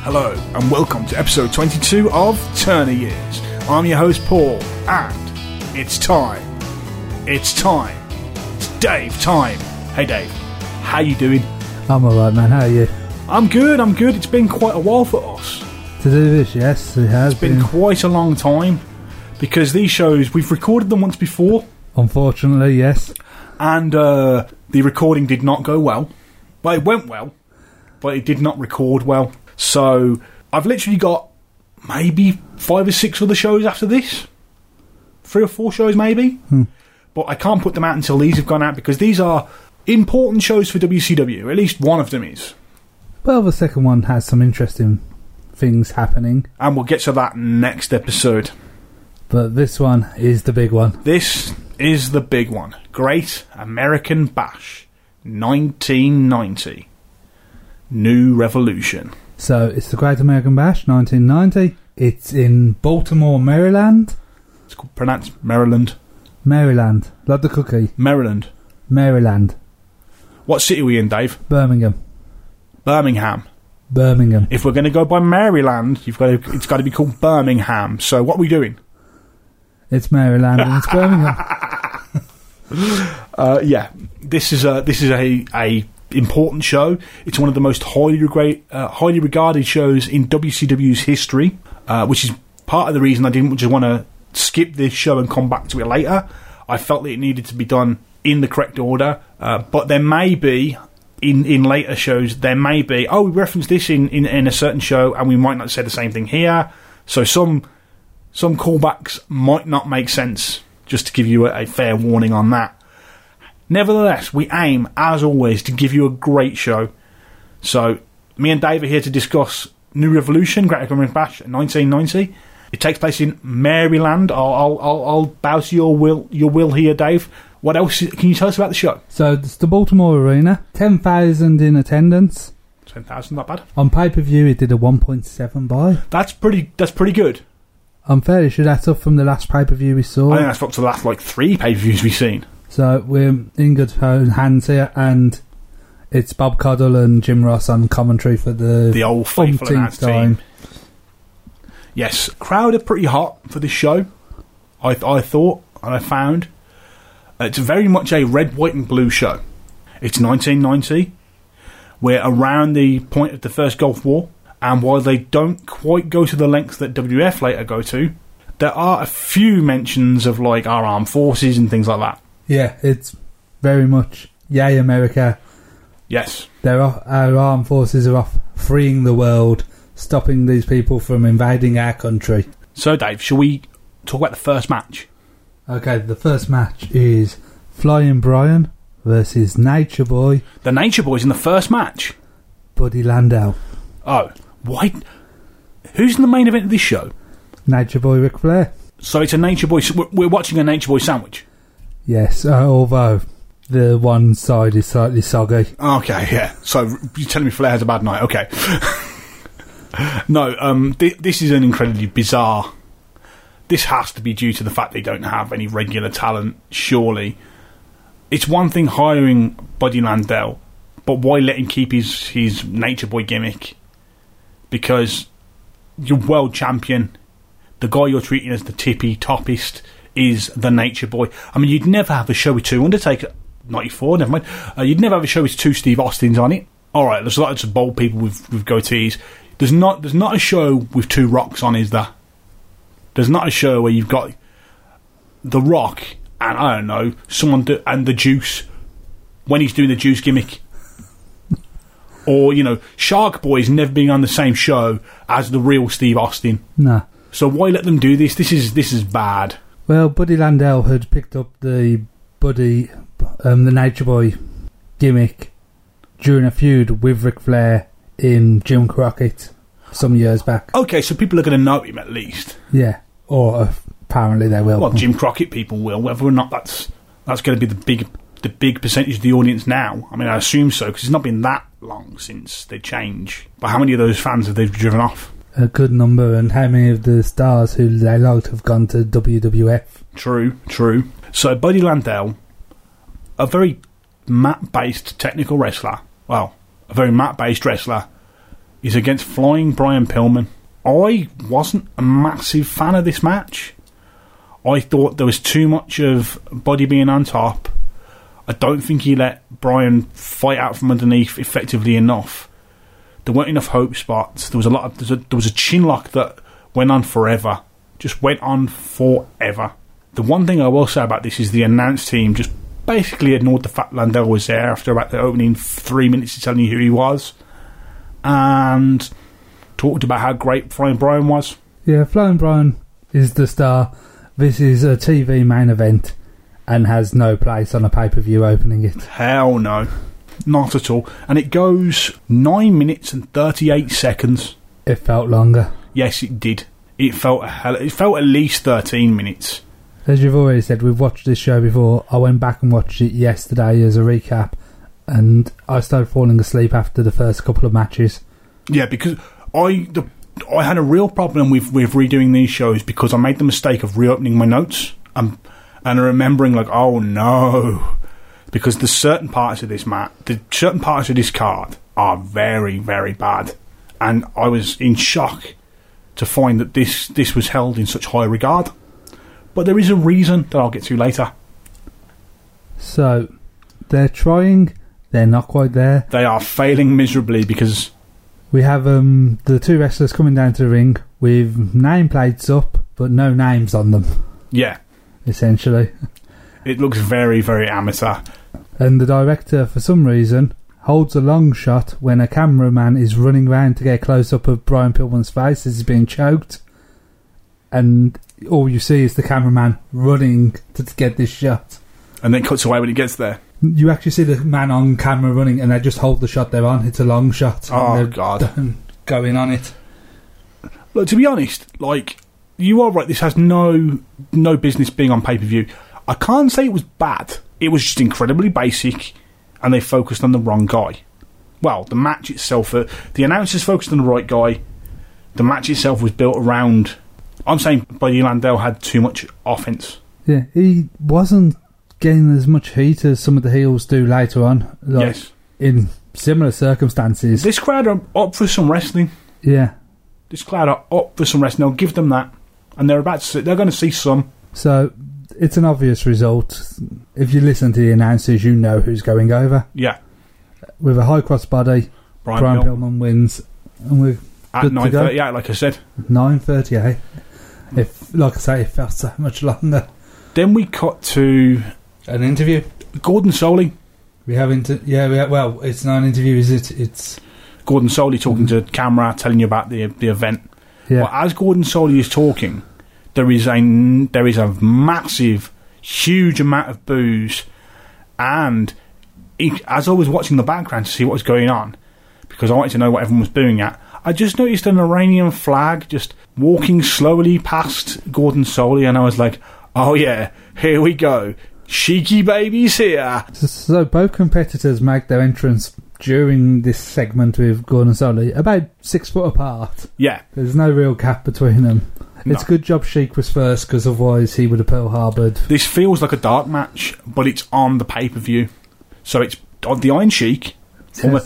Hello, and welcome to episode 22 of Turner Years. I'm your host, Paul, and it's time. It's Dave time. Hey, Dave. How you doing? I'm alright, man. How are you? I'm good. It's been quite a while for us to do this, yes, it has. It's been quite a long time, because these shows, we've recorded them once before. Unfortunately, yes. And the recording did not go well. Well, it went well, but it did not record well. So I've literally got maybe 5 or 6 other shows after this. 3 or 4 shows maybe. But I can't put them out until these have gone out, because these are important shows for WCW. At least one of them is. Well, the second one has some interesting things happening. And we'll get to that next episode. But this one is the big one. This is the big one. Great American Bash 1990. New Revolution. So, it's the Great American Bash 1990. It's in Baltimore, Maryland. It's pronounced Maryland. Maryland. Like the cookie. Maryland. Maryland. What city are we in, Dave? Birmingham. Birmingham. If we're going to go by Maryland, it's got to be called Birmingham. So what are we doing? It's Maryland and it's Birmingham. Yeah, this is a important show. It's one of the most highly regarded shows in WCW's history, which is part of the reason I didn't just want to skip this show and come back to it later. I felt that it needed to be done in the correct order, but there may be in later shows we referenced this in a certain show and we might not say the same thing here, so some callbacks might not make sense, just to give you a fair warning on that. Nevertheless, we aim, as always, to give you a great show. So, me and Dave are here to discuss New Revolution, Great American Bash 1990. It takes place in Maryland. I'll bow to your will here, Dave. What else can you tell us about the show? So, it's the Baltimore Arena. 10,000 in attendance. 10,000, not bad. On pay-per-view, it did a 1.7 buy. That's pretty good. I'm fairly sure that's up from the last pay-per-view we saw. I think that's up to the last 3 pay-per-views we've seen. So we're in good hands here, and it's Bob Caudle and Jim Ross on commentary for the old faithful announce team. Yes, crowd are pretty hot for this show, I thought, and I found. It's very much a red, white and blue show. It's 1990. We're around the point of the first Gulf War, and while they don't quite go to the lengths that WF later go to, there are a few mentions of our armed forces and things like that. Yeah, it's very much yay America. Yes. Our armed forces are off freeing the world, stopping these people from invading our country. So Dave, shall we talk about the first match? Okay, the first match is Flying Brian versus Nature Boy. The Nature Boy's in the first match? Buddy Landel. Oh, why? Who's in the main event of this show? Nature Boy Ric Flair. So it's a Nature Boy. We're watching a Nature Boy sandwich. Yes, although the one side is slightly soggy. Okay, yeah. So you're telling me Flair has a bad night? Okay. No, this is an incredibly bizarre. This has to be due to the fact they don't have any regular talent. Surely, it's one thing hiring Buddy Landel, but why let him keep his Nature Boy gimmick? Because you're world champion. The guy you're treating as the toppest is the Nature Boy. I mean, you'd never have a show with 2 Undertaker. 94, never mind. You'd never have a show with 2 Steve Austins on it. Alright, there's lots of bold people with goatees. There's not a show with 2 Rocks on, is there? There's not a show where you've got The Rock and, I don't know, and the Juice when he's doing the Juice gimmick. Or, Shark Boy's never being on the same show as the real Steve Austin. Nah. So why let them do this? This is bad. Well, Buddy Landel had picked up the Nature Boy gimmick during a feud with Ric Flair in Jim Crockett some years back. Okay, so people are going to know him at least. Yeah, or apparently they will. Well, Jim Crockett people will, whether or not that's going to be the big percentage of the audience now. I mean, I assume so, because it's not been that long since they changed. But how many of those fans have they driven off? A good number, and how many of the stars who they liked have gone to WWF? True. So Buddy Landel, a very mat-based technical wrestler. Well, a very mat-based wrestler is against Flying Brian Pillman. I wasn't a massive fan of this match. I thought there was too much of Buddy being on top. I don't think he let Brian fight out from underneath effectively enough. There weren't enough hope spots. There was a chin lock that went on forever. Just went on forever. The one thing I will say about this is the announce team just basically ignored the fact Landell was there after about the opening 3 minutes of telling you who he was, and talked about how great Flying Brian was. Yeah, Flying Brian is the star. This is a TV main event and has no place on a pay-per-view opening it. Hell no. Not at all. And it goes 9 minutes and 38 seconds. It felt longer. Yes, it did. It felt at least 13 minutes. As you've already said, we've watched this show before. I went back and watched it yesterday as a recap, and I started falling asleep after the first couple of matches. Yeah, because I had a real problem with redoing these shows because I made the mistake of reopening my notes and remembering, like, oh no, because the certain parts of this card are very, very bad, and I was in shock to find that this was held in such high regard. But there is a reason that I'll get to later. So, they're trying, they're not quite there. They are failing miserably because we have the two wrestlers coming down to the ring with nameplates up, but no names on them. Yeah. Essentially. It looks very, very amateur. And the director, for some reason, holds a long shot when a cameraman is running around to get a close-up of Brian Pillman's face as he's being choked. And all you see is the cameraman running to get this shot. And then cuts away when he gets there. You actually see the man on camera running, and they just hold the shot they're on. It's a long shot. Oh, God. Going on it. Look, to be honest, like, you are right, this has no business being on pay-per-view. I can't say it was bad. It was just incredibly basic, and they focused on the wrong guy. Well, the match itself, the announcers focused on the right guy. The match itself was built around... I'm saying Buddy Landell had too much offense. Yeah, he wasn't getting as much heat as some of the heels do later on. Like, yes. In similar circumstances. This crowd are up for some wrestling. Yeah. This crowd are up for some wrestling. I'll give them that. And they're going to see some. So, it's an obvious result. If you listen to the announcers, you know who's going over. Yeah. With a high cross body, Brian Pillman wins. And we're at 9:38, like I said. 9:38. Like I say, it felt so much longer. Then we cut to an interview. Gordon Soley. Well, it's not an interview, is it? It's Gordon Soley talking to camera, telling you about the event. Yeah. Well, as Gordon Soley is talking, there is a massive, huge amount of boos, and as I was watching the background to see what was going on, because I wanted to know what everyone was booing at, I just noticed an Iranian flag just walking slowly past Gordon Soley, and I was like, oh yeah, here we go. Sheiky baby's here. So both competitors make their entrance during this segment with Gordon Soley about 6 foot apart. Yeah. There's no real gap between them. No. It's a good job Sheik was first, because otherwise he would have Pearl Harbored. This feels like a dark match, but it's on the pay-per-view. So it's the Iron Sheik, former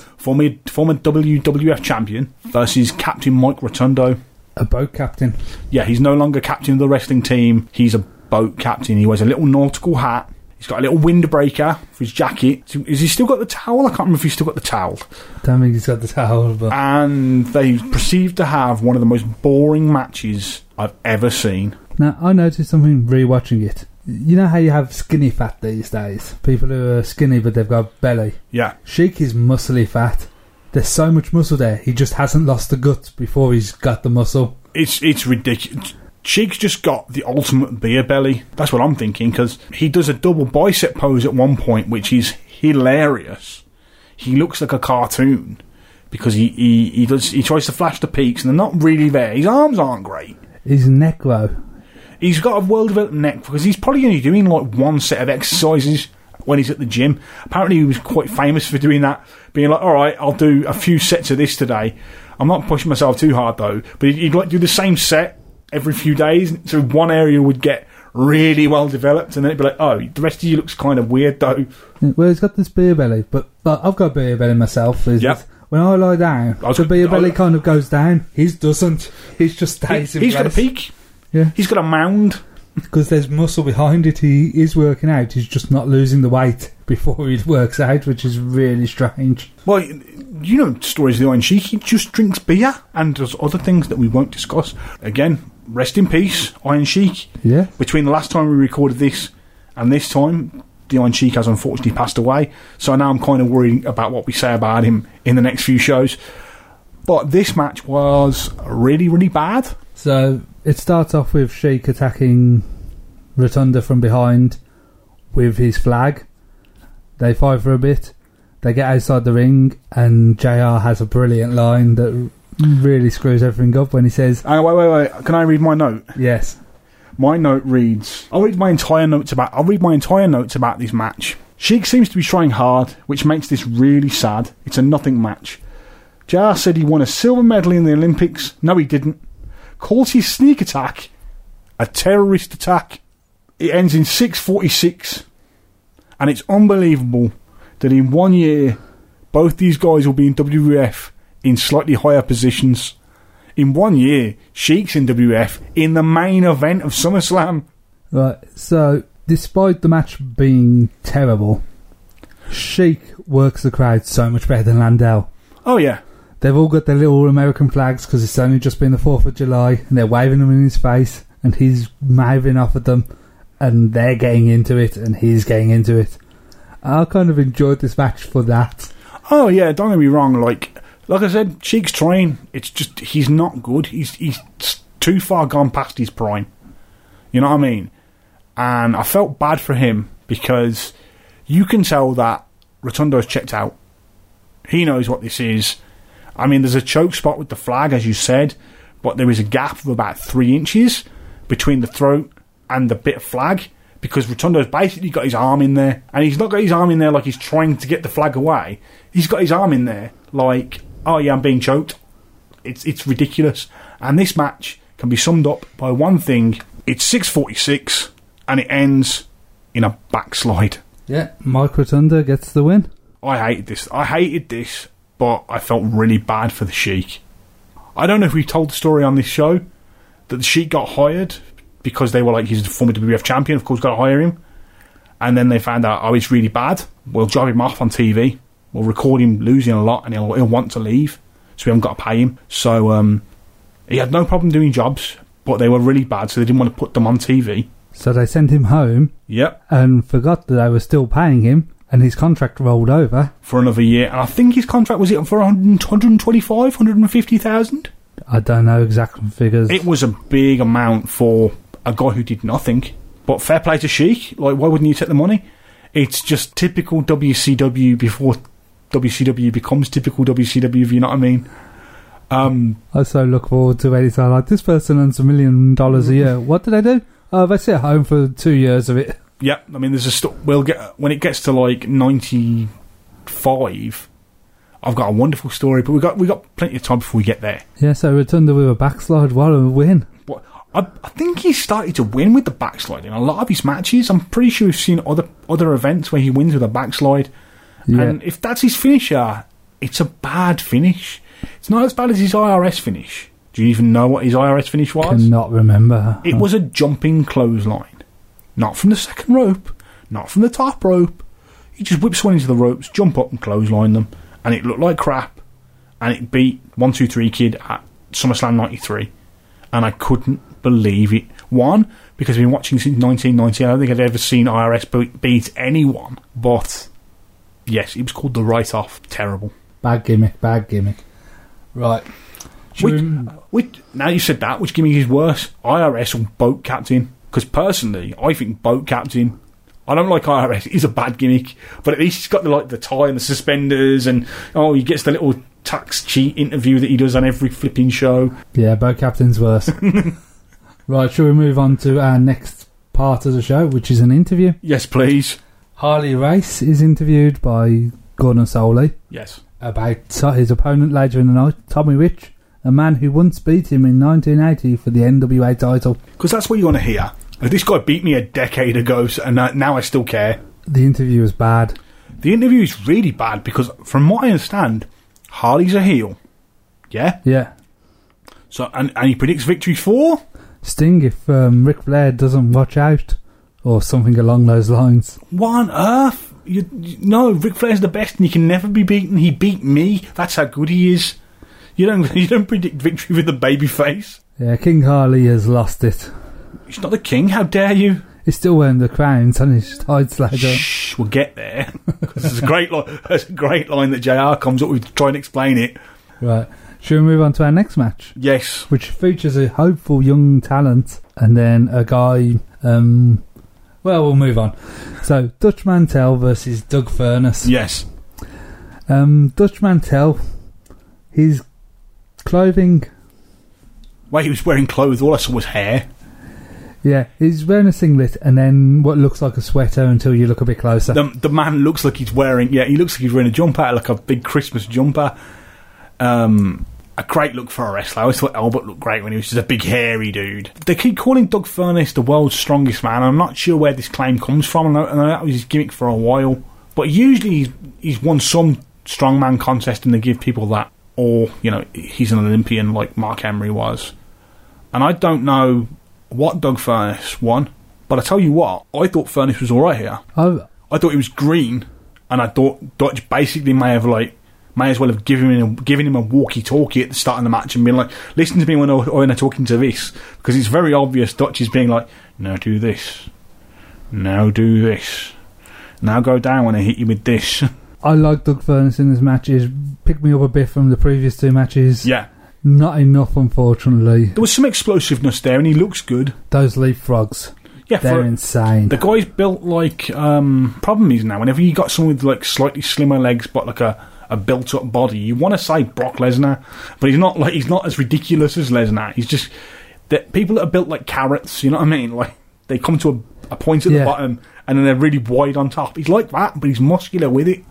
WWF champion, versus Captain Mike Rotundo. A boat captain. Yeah, he's no longer captain of the wrestling team. He's a boat captain. He wears a little nautical hat. He's got a little windbreaker for his jacket. Has he still got the towel? I can't remember if he's still got the towel. Don't think he's got the towel. But... And they proceed to have one of the most boring matches I've ever seen. Now, I noticed something rewatching it. You know how you have skinny fat these days? People who are skinny but they've got belly. Yeah. Sheik is muscly fat. There's so much muscle there. He just hasn't lost the guts before he's got the muscle. It's ridiculous. Sheik's just got the ultimate beer belly. That's what I'm thinking, because he does a double bicep pose at one point, which is hilarious. He looks like a cartoon because he tries to flash the peaks, and they're not really there. His arms aren't great. His neck, though. He's got a well-developed neck because he's probably only doing like one set of exercises when he's at the gym. Apparently he was quite famous for doing that, being like, alright, I'll do a few sets of this today. I'm not pushing myself too hard though, but he'd like do the same set every few days, so one area would get really well developed, and then it'd be like, oh, the rest of you looks kind of weird though. Well, he's got this beer belly, but I've got a beer belly myself. Yep. when I lie down, the beer belly kind of goes down. His doesn't. His just stays in place. He's got a peak. Yeah. He's got a mound. Because there's muscle behind it. He is working out. He's just not losing the weight before he works out, which is really strange. Well, you know stories of the Iron Sheik. He just drinks beer and does other things that we won't discuss. Again, rest in peace, Iron Sheik. Yeah. Between the last time we recorded this and this time, the Iron Sheik has unfortunately passed away. So now I'm kind of worried about what we say about him in the next few shows. But this match was really, really bad. So it starts off with Sheik attacking Rotunda from behind with his flag. They fight for a bit. They get outside the ring, and JR has a brilliant line that really screws everything up when he says... Wait. Can I read my note? Yes. My note reads... I'll read my entire notes about this match. Sheik seems to be trying hard, which makes this really sad. It's a nothing match. JR said he won a silver medal in the Olympics. No, he didn't. Calls his sneak attack a terrorist attack. It ends in 6:46, and it's unbelievable that in 1 year both these guys will be in WWF in slightly higher positions. In 1 year, Sheik's in WWF in the main event of SummerSlam. Right, so despite the match being terrible, Sheik works the crowd so much better than Landell. Oh yeah. They've all got their little American flags because it's only just been the 4th of July, and they're waving them in his face, and he's mouthing off at them, and they're getting into it, and he's getting into it. I kind of enjoyed this match for that. Oh yeah, don't get me wrong. Like I said, Sheik's trying. It's just he's not good. He's too far gone past his prime. You know what I mean? And I felt bad for him because you can tell that Rotundo's checked out. He knows what this is. I mean, there's a choke spot with the flag, as you said, but there is a gap of about 3 inches between the throat and the bit of flag, because Rotundo's basically got his arm in there, and he's not got his arm in there like he's trying to get the flag away. He's got his arm in there like, oh yeah, I'm being choked. It's ridiculous. And this match can be summed up by one thing. It's 6:46, and it ends in a backslide. Yeah, Mike Rotunda gets the win. I hated this, but I felt really bad for the Sheik. I don't know if we've told the story on this show that the Sheik got hired because they were like, he's a former WWF champion, of course, got to hire him. And then they found out, oh, it's really bad. We'll drop him off on TV. We'll record him losing a lot, and he'll want to leave. So we haven't got to pay him. So he had no problem doing jobs, but they were really bad, so they didn't want to put them on TV. So they sent him home. Yep. And forgot that they were still paying him. And his contract rolled over. For another year. And I think his contract was for 125, 150,000? I don't know exact figures. It was a big amount for a guy who did nothing. But fair play to Sheik. Like, why wouldn't you take the money? It's just typical WCW before WCW becomes typical WCW, if you know what I mean. I so look forward to any time like, this person earns $1 million a year. What did they do? Oh, they sit at home for 2 years of it. Yeah, I mean, there's we'll get when it gets to like 95. I've got a wonderful story, but we got plenty of time before we get there. Yeah, so Rotunda with a backslide, what a win! But I think he started to win with the backslide in a lot of his matches. I'm pretty sure we've seen other events where he wins with a backslide, and if that's his finisher, it's a bad finish. It's not as bad as his IRS finish. Do you even know what his IRS finish was? Cannot remember. It was a jumping clothesline. Not from the second rope, not from the top rope. He just whips one into the ropes, jump up and clothesline them, and it looked like crap. And it beat 1-2-3 Kid at SummerSlam 93. And I couldn't believe it. One, because I've been watching since 1990. I don't think I've ever seen IRS beat anyone. But, yes, it was called the write-off. Terrible. Bad gimmick. Right. Now you said that, which gimmick is worse? IRS or Boat Captain? Because personally, I think Boat Captain, I don't like IRS, it's a bad gimmick, but at least he's got the tie and the suspenders, and he gets the little tax cheat interview that he does on every flipping show. Yeah, Boat Captain's worse. Right, shall we move on to our next part of the show, which is an interview? Yes, please. Harley Race is interviewed by Gordon Soley. Yes. About his opponent later in the night, Tommy Rich, a man who once beat him in 1980 for the NWA title. Because that's what you want to hear. This guy beat me a decade ago, and now I still care. The interview is bad. The interview is really bad because, from what I understand, Harley's a heel. Yeah? Yeah. So, and he predicts victory for? Sting if Ric Flair doesn't watch out, or something along those lines. What on earth? No, Ric Flair's the best and he can never be beaten. He beat me. That's how good he is. You don't predict victory with the babyface. Yeah, King Harley has lost it. He's not the king, how dare you? He's still wearing the crowns and his tied sledge. Shh, we'll get there. It's a great line. It's a great line that JR comes up with to try and explain it. Right. Should we move on to our next match? Yes. Which features a hopeful young talent and then a guy... well, we'll move on. So, Dutch Mantel versus Doug Furnas. Yes. Dutch Mantel, his clothing... Well, he was wearing clothes. All I saw was hair. Yeah, he's wearing a singlet and then what looks like a sweater until you look a bit closer. The man looks like he's wearing... Yeah, he looks like he's wearing a jumper, like a big Christmas jumper. A great look for a wrestler. I always thought Albert looked great when he was just a big hairy dude. They keep calling Doug Furnas the world's strongest man. I'm not sure where this claim comes from. I know that was his gimmick for a while. But usually he's won some strongman contest and they give people that. Or, he's an Olympian like Mark Henry was. And I don't know what Doug Furnas won. But I tell you what, I thought Furnas was alright here. I thought he was green. And I thought Dutch basically may as well have given him a walkie-talkie at the start of the match and been like, listen to me when I'm talking to this. Because it's very obvious Dutch is being like, now do this. Now do this. Now go down when I hit you with this. I like Doug Furnas in this match. He's picked me up a bit from the previous two matches. Yeah. Not enough, unfortunately. There was some explosiveness there and he looks good. Those leapfrogs. Yeah, they're insane. The guy's built like... problem is now, whenever you got someone with like slightly slimmer legs but like a built-up body, you want to say Brock Lesnar, but he's not as ridiculous as Lesnar. He's just people that are built like carrots, you know what I mean? Like they come to a point at the bottom and then they're really wide on top. He's like that, but he's muscular with it.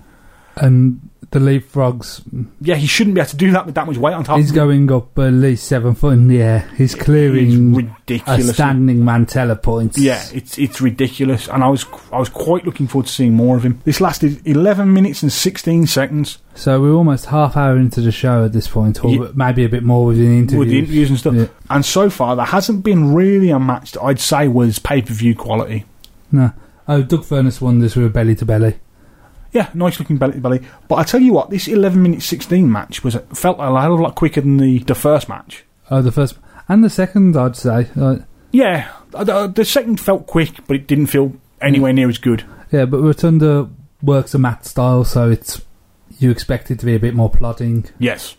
And the leapfrogs... Yeah, he shouldn't be able to do that with that much weight on top. He's going up at least 7 foot in the air. He's clearing ridiculous. A standing Mantella points. Yeah, it's ridiculous, and I was quite looking forward to seeing more of him. This lasted 11 minutes and 16 seconds. So we're almost half hour into the show at this point, or maybe a bit more with the interviews. With the interviews and stuff. Yeah. And so far, there hasn't been really a match that I'd say was pay-per-view quality. No. Oh, Doug Furnas won this with belly-to-belly. Yeah, nice looking belly to belly. But I tell you what, this 11 minute 16 match felt a hell of a lot quicker than the first match. Oh, the first and the second, I'd say. Yeah, the second felt quick, but it didn't feel anywhere near as good. Yeah, but Rotunda works a mat style, so you expect it to be a bit more plodding. Yes,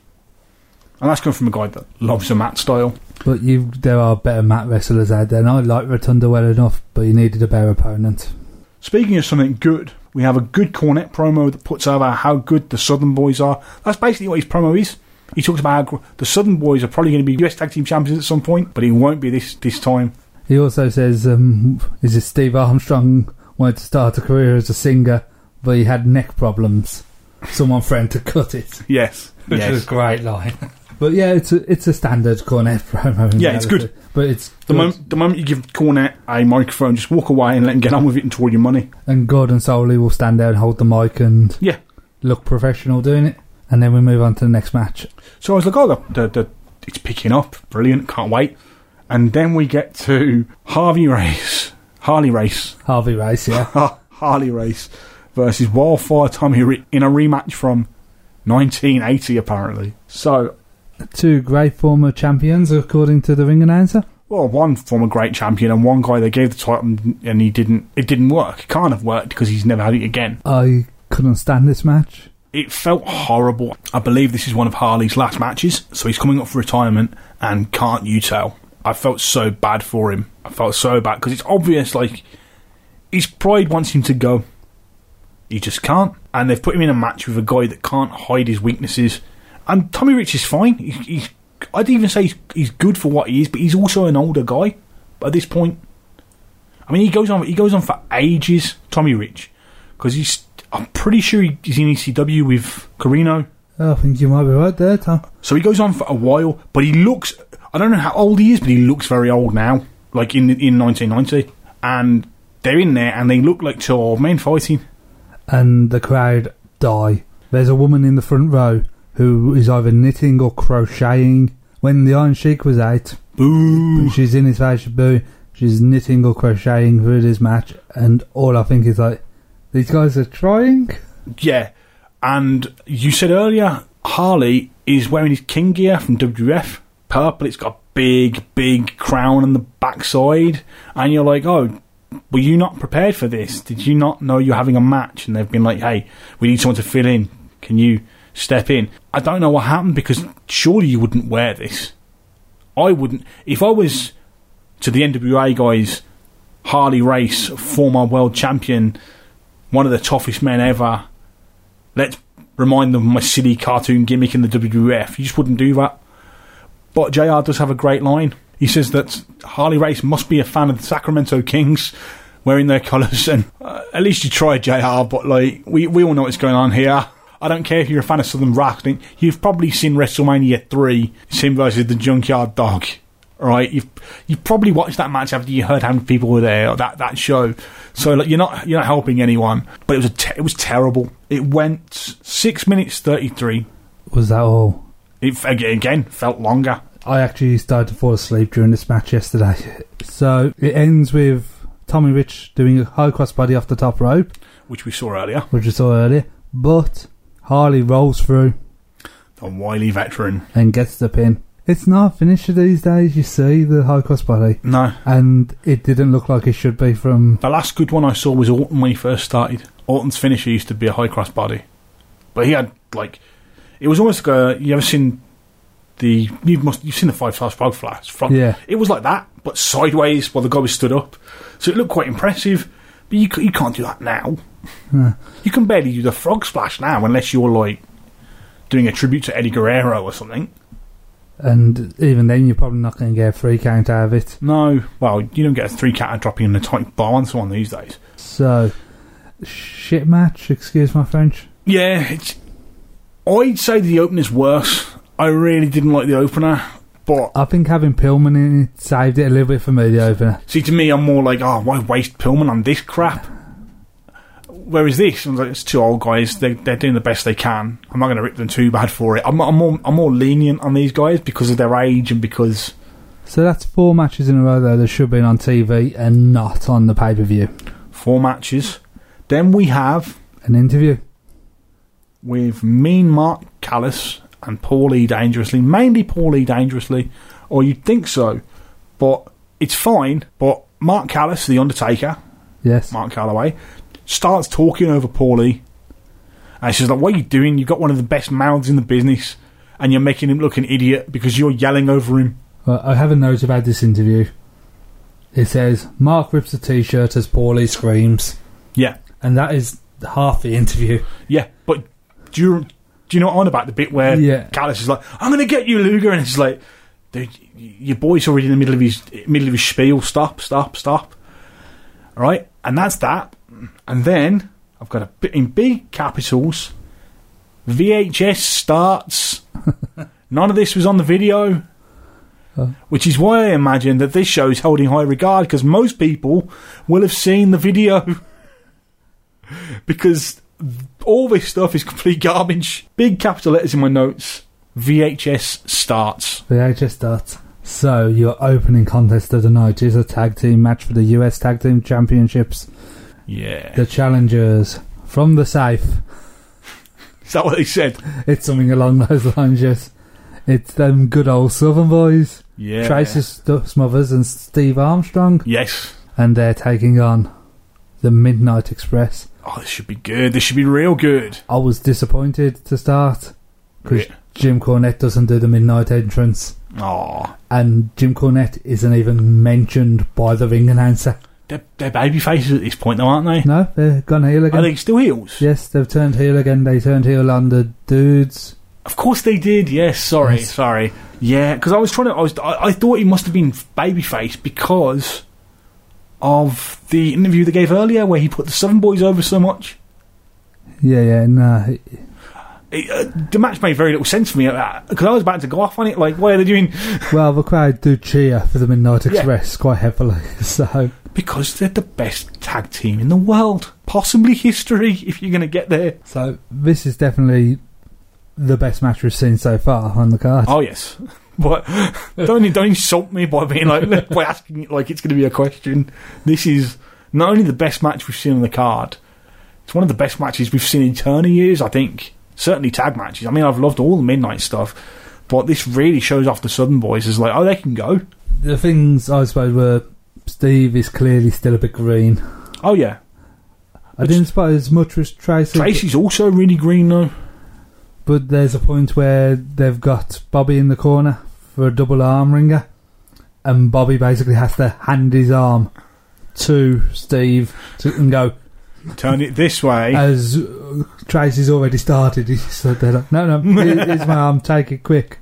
and that's coming from a guy that loves a mat style. But there are better mat wrestlers out there, and I like Rotunda well enough, but you needed a better opponent. Speaking of something good, we have a good Cornette promo that puts over how good the Southern Boys are. That's basically what his promo is. He talks about how the Southern Boys are probably going to be US Tag Team Champions at some point, but he won't be this time. He also says, is it Steve Armstrong wanted to start a career as a singer, but he had neck problems. Someone threatened to cut it. Yes. Which is a great line. But yeah, it's a standard Cornette promo. Yeah, it's good. But it's the moment you give Cornette a microphone, just walk away and let him get on with it and twirl your money. And Gordon Soley will stand there and hold the mic and look professional doing it. And then we move on to the next match. So I was like, it's picking up. Brilliant. Can't wait. And then we get to Harley Race, yeah. Harley Race versus Wildfire Tommy in a rematch from 1980, apparently. So... two great former champions, according to the ring announcer. Well, one former great champion and one guy they gave the title and it didn't work. It can't have worked because he's never had it again. I couldn't stand this match. It felt horrible. I believe this is one of Harley's last matches, so he's coming up for retirement, and can't you tell? I felt so bad for him. I felt so bad because it's obvious, like, his pride wants him to go. He just can't. And they've put him in a match with a guy that can't hide his weaknesses. And Tommy Rich is fine. I'd even say he's good for what he is, but he's also an older guy at this point. I mean, he goes on for ages, Tommy Rich, because I'm pretty sure he's in ECW with Corino. I think you might be right there, Tom. So he goes on for a while, but he looks... I don't know how old he is, but he looks very old now, like in 1990. And they're in there, and they look like two old men fighting. And the crowd die. There's a woman in the front row who is either knitting or crocheting. When the Iron Sheik was out, Boo! she's in his face, boo. She's knitting or crocheting through this match, and all I think is like, these guys are trying. Yeah, and you said earlier, Harley is wearing his King gear from WWF. Purple, it's got a big crown on the backside, and you're like, oh, were you not prepared for this? Did you not know you're having a match? And they've been like, hey, we need someone to fill in. Can you step in? I don't know what happened, because surely you wouldn't wear this. I wouldn't. If I was to the NWA guys, Harley Race, former world champion, one of the toughest men ever, let's remind them of my silly cartoon gimmick in the WWF. You just wouldn't do that. But JR does have a great line. He says that Harley Race must be a fan of the Sacramento Kings, wearing their colours, and at least you tried, JR, but like we all know what's going on here. I don't care if you're a fan of Southern Wrestling, you've probably seen WrestleMania 3, him versus the Junkyard Dog, right? You've probably watched that match after you heard how many people were there, or that show. So like, you're not helping anyone. But it was terrible. It went 6 minutes 33. Was that all? It again felt longer. I actually started to fall asleep during this match yesterday. So it ends with Tommy Rich doing a high crossbody off the top rope, which we saw earlier. But Harley rolls through. The wily veteran. And gets the pin. It's not a finisher these days, you see, the high crossbody. No. And it didn't look like it should be from... The last good one I saw was Orton when he first started. Orton's finisher used to be a high crossbody. But he had, like... It was almost like you ever seen the... You've seen the 5-star frog flash. Yeah. It was like that, but sideways while the guy was stood up. So it looked quite impressive. But you can't do that now. You can barely do the frog splash now unless you're, like, doing a tribute to Eddie Guerrero or something. And even then, you're probably not going to get a 3 count out of it. No. Well, you don't get a 3 count dropping in a tight bar on someone these days. So, shit match, excuse my French. Yeah, I'd say the opener's worse. I really didn't like the opener, but... I think having Pillman in it saved it a little bit for me, the opener. See, to me, I'm more like, oh, why waste Pillman on this crap? Whereas this, I'm like, it's 2 old guys, they're doing the best they can. I'm not going to rip them too bad for it. I'm more lenient on these guys because of their age and because... So that's 4 matches in a row, though, that should have been on TV and not on the pay-per-view. 4 matches. Then we have... An interview. With Mean Mark Callis and Paul E. Dangerously. Mainly Paul E. Dangerously. Or you'd think so. But it's fine. But Mark Callis, The Undertaker... Yes. Mark Calloway... starts talking over Paulie, and she's like, what are you doing? You've got one of the best mouths in the business and you're making him look an idiot because you're yelling over him. Well, I have a note about this interview. It says Mark rips a t-shirt as Paulie screams. Yeah. And that is half the interview. Yeah, but do you know what I'm on about? The bit where Callis is like, I'm going to get you, Luger, and it's like, dude, your boy's already in the middle of his spiel. Stop. Right? And that's that. And then I've got a bit in big capitals. VHS starts. None of this was on the video, which is why I imagine that this show is holding high regard, because most people will have seen the video because all this stuff is complete garbage. Big capital letters in my notes. VHS starts. VHS starts. So your opening contest of the night is a tag team match for the US Tag Team Championships. Yeah. The challengers from the South. Is that what they said? It's something along those lines, yes. It's them good old Southern boys. Yeah. Tracy Smothers and Steve Armstrong. Yes. And they're taking on the Midnight Express. Oh, this should be good. This should be real good. I was disappointed to start because Jim Cornette doesn't do the midnight entrance. Aww. And Jim Cornette isn't even mentioned by the ring announcer. They're baby faces at this point, though, aren't they? No, they've gone heel again. Are they still heels? Yes, they've turned heel again. They turned heel on the dudes. Of course they did. Yes, sorry. Yeah, because I thought he must have been babyface because of the interview they gave earlier where he put the Southern boys over so much. Yeah, no. The match made very little sense for me because I was about to go off on it. Like, what are they doing? Well, the crowd do cheer for the Midnight Express quite heavily. So because they're the best tag team in the world, possibly history, if you're going to get there. So this is definitely the best match we've seen so far on the card. Oh yes, but don't insult me by being like by asking it like it's going to be a question. This is not only the best match we've seen on the card, it's one of the best matches we've seen in turn of years. I think certainly tag matches. I mean, I've loved all the Midnight stuff, but this really shows off the Southern Boys as like, oh, they can go. The things I suppose were Steve is clearly still a bit green. Oh yeah, I didn't spot as much as Tracy. Tracy's also really green though. But there's a point where they've got Bobby in the corner for a double arm ringer, and Bobby basically has to hand his arm to Steve and go, turn it this way. As Tracy's already started, he's stood there like, no, here's my arm, take it quick.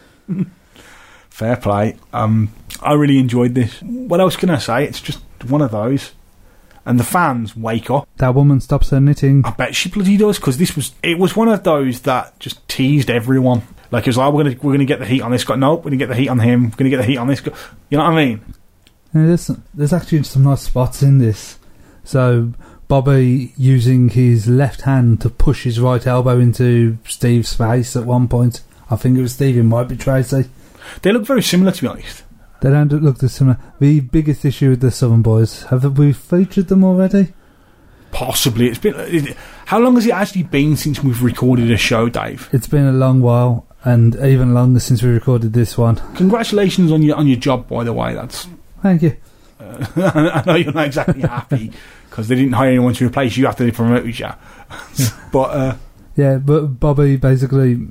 Fair play. I really enjoyed this. What else can I say? It's just one of those. And the fans wake up. That woman stops her knitting. I bet she bloody does, because it was one of those that just teased everyone. Like, it was like, we're gonna get the heat on this guy. Nope, we're gonna get the heat on him. We're gonna get the heat on this guy. You know what I mean? There's actually some nice spots in this. So Bobby using his left hand to push his right elbow into Steve's face at one point. I think it was Steve, it might be Tracy. They look very similar, to be honest. They don't look the similar. The biggest issue with the Southern Boys, have we featured them already? Possibly. It's been. How long has it actually been since we've recorded a show, Dave? It's been a long while, and even longer since we recorded this one. Congratulations on your job, by the way. Thank you. I know you're not exactly happy because they didn't hire anyone to replace you after they promoted you. But Bobby basically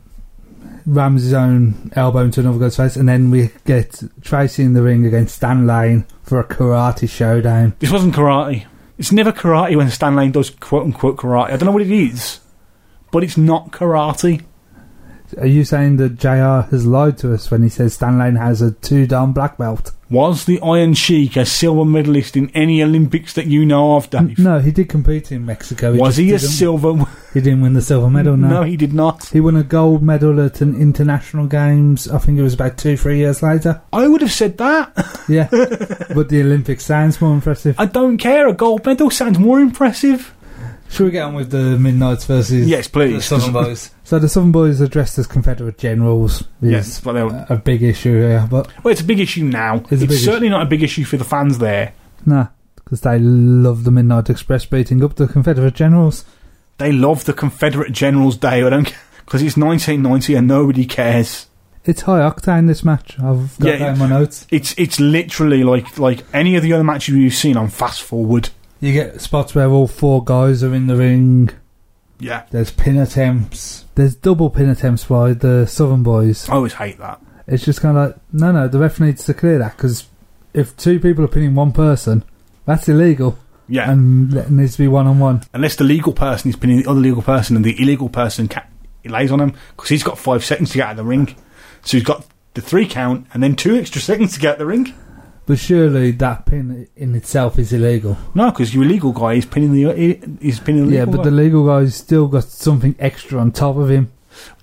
rams his own elbow into another guy's face, and then we get Tracy in the ring against Stan Lane for a karate showdown. This wasn't karate. It's never karate when Stan Lane does quote-unquote karate. I don't know what it is, but it's not karate. Are you saying that JR has lied to us when he says Stan Lane has a 2-dan black belt? Was the Iron Sheik a silver medalist in any Olympics that you know of, Dave? No, he did compete in Mexico. Was he a silver... He didn't win the silver medal, no. No, he did not. He won a gold medal at an international games, I think it was about 2-3 years later. I would have said that. Yeah, but the Olympics sounds more impressive. I don't care, a gold medal sounds more impressive. Should we get on with the Midnights versus yes, please. The Southern Boys? So the Southern Boys are dressed as Confederate generals. Yes, but a big issue here. But well, it's a big issue now. It's certainly not a big issue for the fans there. Nah, because they love the Midnight Express beating up the Confederate generals. They love the Confederate Generals Day. I don't care, because it's 1990 and nobody cares. It's high octane, this match. I've got that in my notes. It's literally like any of the other matches you've seen on Fast Forward. You get spots where all 4 guys are in the ring. Yeah. There's pin attempts. There's double pin attempts by the Southern Boys. I always hate that. It's just kind of like, no, the ref needs to clear that, because if 2 people are pinning one person, that's illegal. Yeah. And it needs to be one-on-one. Unless the legal person is pinning the other legal person and the illegal person lays on him, because he's got 5 seconds to get out of the ring. So he's got the 3 count and then 2 extra seconds to get out of the ring. But surely that pin in itself is illegal. No, because your illegal guy is pinning the legal yeah, but guy. the legal guy's still got something extra on top of him.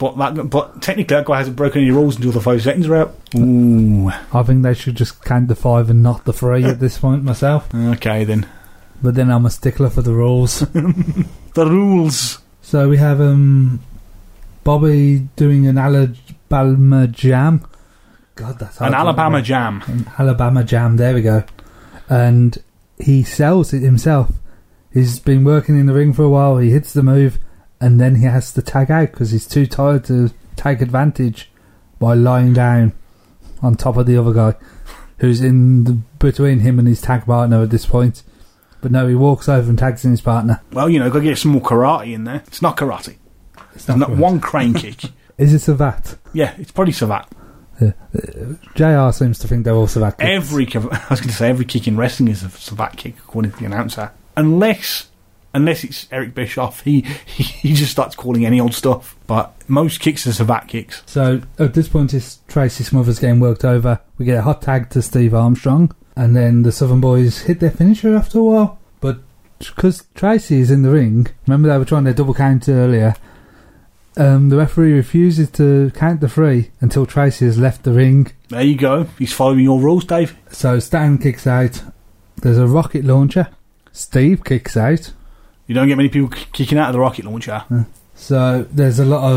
But technically that guy hasn't broken any rules until the 5 seconds are out. Ooh. I think they should just count the 5 and not the 3 at this point myself. Okay then. But then I'm a stickler for the rules. The rules. So we have Bobby doing an Alabama jam. God, that's hard. An Alabama jam. An Alabama jam, there we go. And he sells it himself. He's been working in the ring for a while, he hits the move, and then he has to tag out because he's too tired to take advantage by lying down on top of the other guy, who's between him and his tag partner at this point. But no, he walks over and tags in his partner. Well, got to get some more karate in there. It's not karate. It's not one crane kick. Is it Savat? Yeah, it's probably Savat. Yeah. JR seems to think they're all Savat kicks. Every kick in wrestling is a Savat kick, according to the announcer. Unless it's Eric Bischoff, he just starts calling any old stuff. But most kicks are Savat kicks. So at this point, is Tracy Smothers getting worked over. We get a hot tag to Steve Armstrong, and then the Southern Boys hit their finisher after a while. But because Tracy is in the ring, remember they were trying their double count earlier. The referee refuses to count the 3 until Tracy has left the ring. There you go. He's following your rules, Dave. So Stan kicks out. There's a rocket launcher. Steve kicks out. You don't get many people kicking out of the rocket launcher. So there's a lot of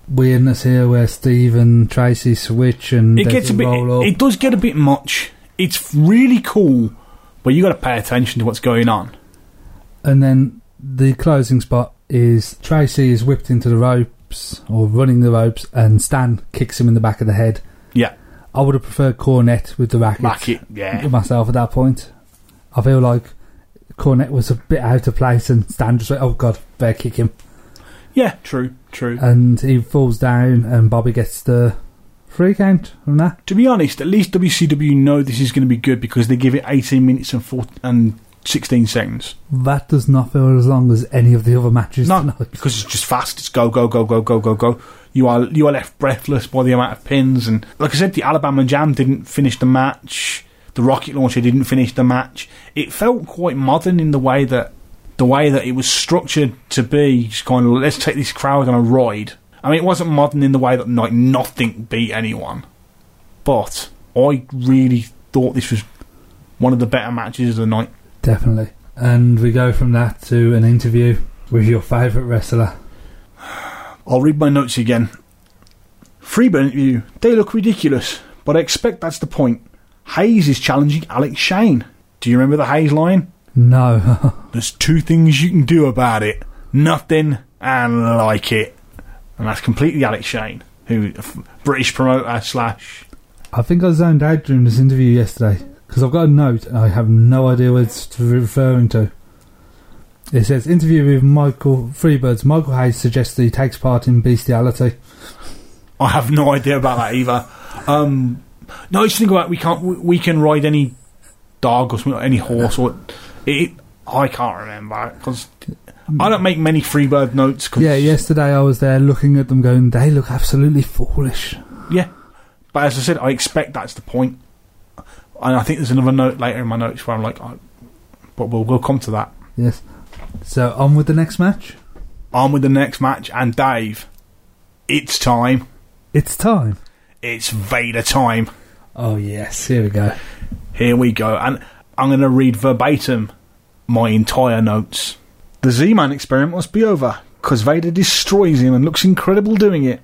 weirdness here where Steve and Tracy switch and It gets a bit. It does get a bit much. It's really cool, but you got to pay attention to what's going on. And then the closing spot is Tracy is whipped into the ropes, or running the ropes, and Stan kicks him in the back of the head. Yeah. I would have preferred Cornette with the racket. Yeah. Myself at that point. I feel like Cornette was a bit out of place and Stan just went, oh God, better kick him. Yeah, true. And he falls down and Bobby gets the 3 count from that. To be honest, at least WCW know this is going to be good because they give it 18 minutes and 16 seconds. That does not feel as long as any of the other matches tonight. Because it's just fast. It's go, go, go, go, go, go, go. You are left breathless by the amount of pins. And like I said, the Alabama Jam didn't finish the match. The rocket launcher didn't finish the match. It felt quite modern in the way that it was structured to be just kind of, let's take this crowd on a ride. I mean, it wasn't modern in the way that like nothing beat anyone. But I really thought this was one of the better matches of the night. Definitely. And we go from that to an interview with your favourite wrestler. I'll read my notes again. Freebird interview. They look ridiculous, but I expect that's the point. Hayes is challenging Alex Shane. Do you remember the Hayes line? No. There's 2 things you can do about it. Nothing and like it. And that's completely Alex Shane, who British promoter / I think I zoned out during this interview yesterday because I've got a note and I have no idea what it's referring to. It says, interview with Michael Freebirds. Michael Hayes suggests that he takes part in bestiality. I have no idea about that either. No, just think about we can ride any dog or something, any horse or I can't remember because I don't make many Freebird notes. Yeah, yesterday I was there looking at them going, they look absolutely foolish. Yeah, but as I said, I expect that's the point. And I think there's another note later in my notes where I'm like, but we'll come to that. Yes. So on with the next match. And Dave, it's time. It's time. It's Vader time. Oh yes, here we go. Here we go, and I'm going to read verbatim my entire notes. The Z-Man experiment must be over, because Vader destroys him and looks incredible doing it.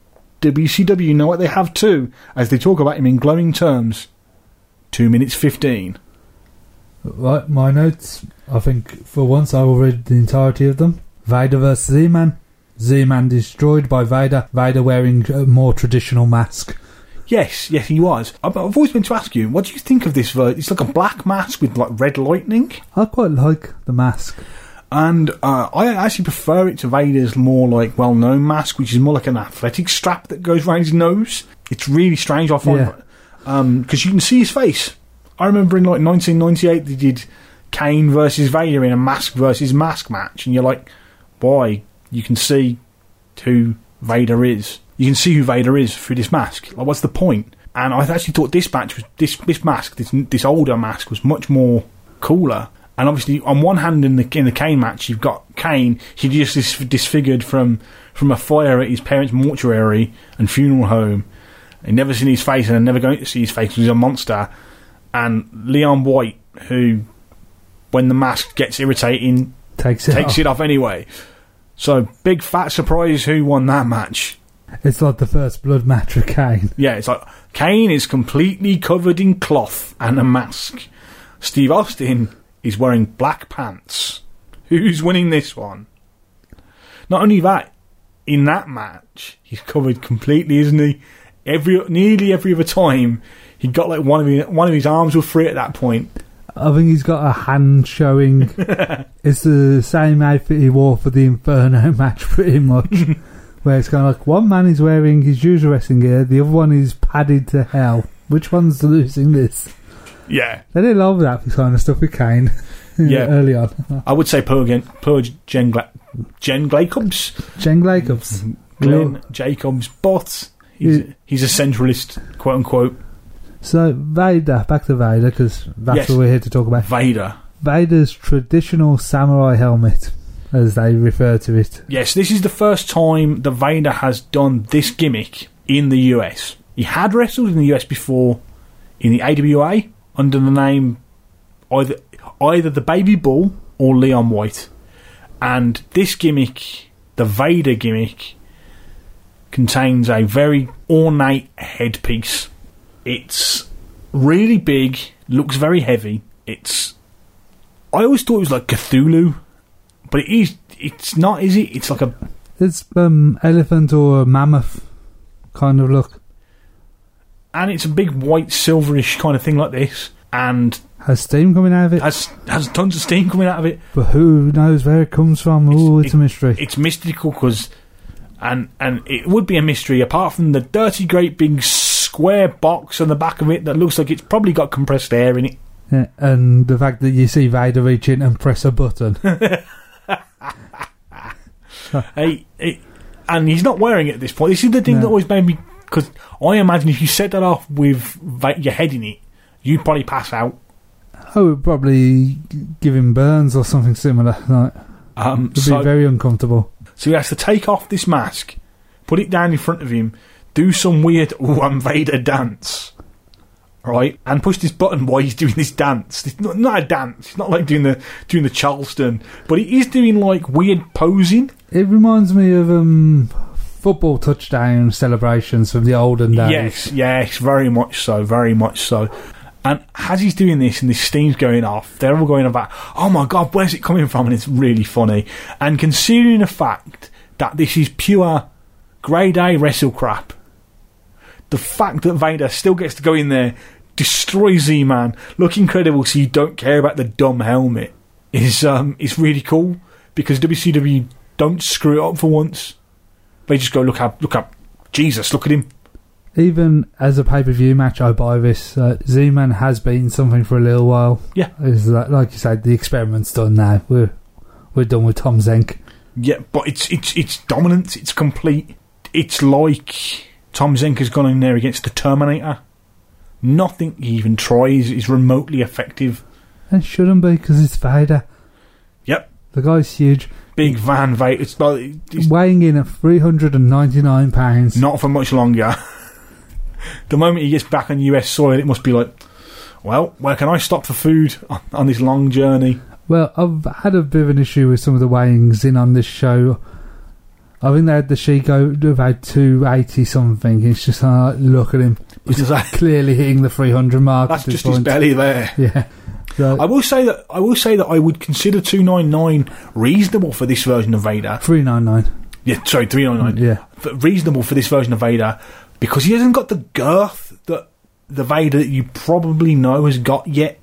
WCW know what they have too, as they talk about him in glowing terms. 2 minutes 15. Right, my notes, I think for once I will read the entirety of them. Vader vs Z-Man. Z-Man destroyed by Vader. Vader wearing a more traditional mask. Yes, he was. I've always been to ask you, what do you think of this? It's like a black mask with like red lightning. I quite like the mask. And I actually prefer it to Vader's more like well-known mask, which is more like an athletic strap that goes around his nose. It's really strange, I find. Because you can see his face. I remember in like 1998 they did Kane versus Vader in a mask versus mask match, and you're like, why? You can see who Vader is. You can see who Vader is through this mask. Like, what's the point? And I actually thought this match was this older mask was much more cooler. And obviously, on one hand, in the Kane match, you've got Kane. He just disfigured from a fire at his parents' mortuary and funeral home. I'd never seen his face, and I'm never going to see his face because he's a monster. And Leon White, who, when the mask gets irritating, takes it off anyway. So, big fat surprise who won that match. It's like the first blood match with Kane. Yeah, it's like Kane is completely covered in cloth and a mask. Steve Austin is wearing black pants. Who's winning this one? Not only that, in that match, he's covered completely, isn't he? Nearly every other time, he got like one of his arms were free at that point. I think he's got a hand showing. It's the same outfit he wore for the Inferno match, pretty much. Where it's kind of like one man is wearing his usual wrestling gear, the other one is padded to hell. Which one's losing this? Yeah. They didn't love that kind of stuff with Kane. Yeah. Early on. I would say poor Jen Jacobs. Jen Jacobs. Glenn Jacobs, but he's a centralist, quote unquote. So, Vader, back to Vader, because that's what we're here to talk about. Vader's traditional samurai helmet, as they refer to it. Yes, this is the first time that Vader has done this gimmick in the US. He had wrestled in the US before in the AWA under the name either the Baby Bull or Leon White. And this gimmick, the Vader gimmick, contains a very ornate headpiece. It's really big, looks very heavy. I always thought it was like Cthulhu, but it's not, is it? It's like It's elephant or a mammoth kind of look. And it's a big white silverish kind of thing like this, and has steam coming out of it. Has tons of steam coming out of it. But who knows where it comes from? It's a mystery. It's mystical because, and it would be a mystery apart from the dirty, great big square box on the back of it that looks like it's probably got compressed air in it. Yeah, and the fact that you see Vader reach in and press a button. And he's not wearing it at this point. This is the thing that always made me... Because I imagine if you set that off with your head in it, you'd probably pass out. I would probably give him burns or something similar. Like, it'd be very uncomfortable. So he has to take off this mask, put it down in front of him, do some weird Vader dance, right? And push this button while he's doing this dance. It's not a dance. It's not like doing the Charleston, but he is doing like weird posing. It reminds me of football touchdown celebrations from the olden days. Yes, very much so. And as he's doing this and this steam's going off, they're all going about, oh my God, where's it coming from? And it's really funny. And considering the fact that this is pure grade A wrestle crap, the fact that Vader still gets to go in there, destroy Z-Man, look incredible so you don't care about the dumb helmet, is really cool, because WCW don't screw it up for once. They just go, look up, Jesus, look at him. Even as a pay-per-view match, I buy this. Z-Man has been something for a little while. Yeah. It's like you said, the experiment's done now. We're done with Tom Zenk. Yeah, but it's dominance. It's complete. It's like Tom Zenk has gone in there against the Terminator. Nothing he even tries is remotely effective. It shouldn't be, because it's Vader. Yep. The guy's huge. Big Van Vader. It's weighing in at 399 pounds. Not for much longer. The moment he gets back on US soil, it must be like, well, where can I stop for food on this long journey? Well, I've had a bit of an issue with some of the weighings in on this show. I think they had the sheet go to about 280 something. It's just look at him. He's clearly hitting the 300 mark. That's just his belly there. Yeah. So, I will say that I would consider 299 reasonable for this version of Vader. 399. Yeah, sorry, 399. Yeah. Reasonable for this version of Vader, because he hasn't got the girth that the Vader that you probably know has got yet.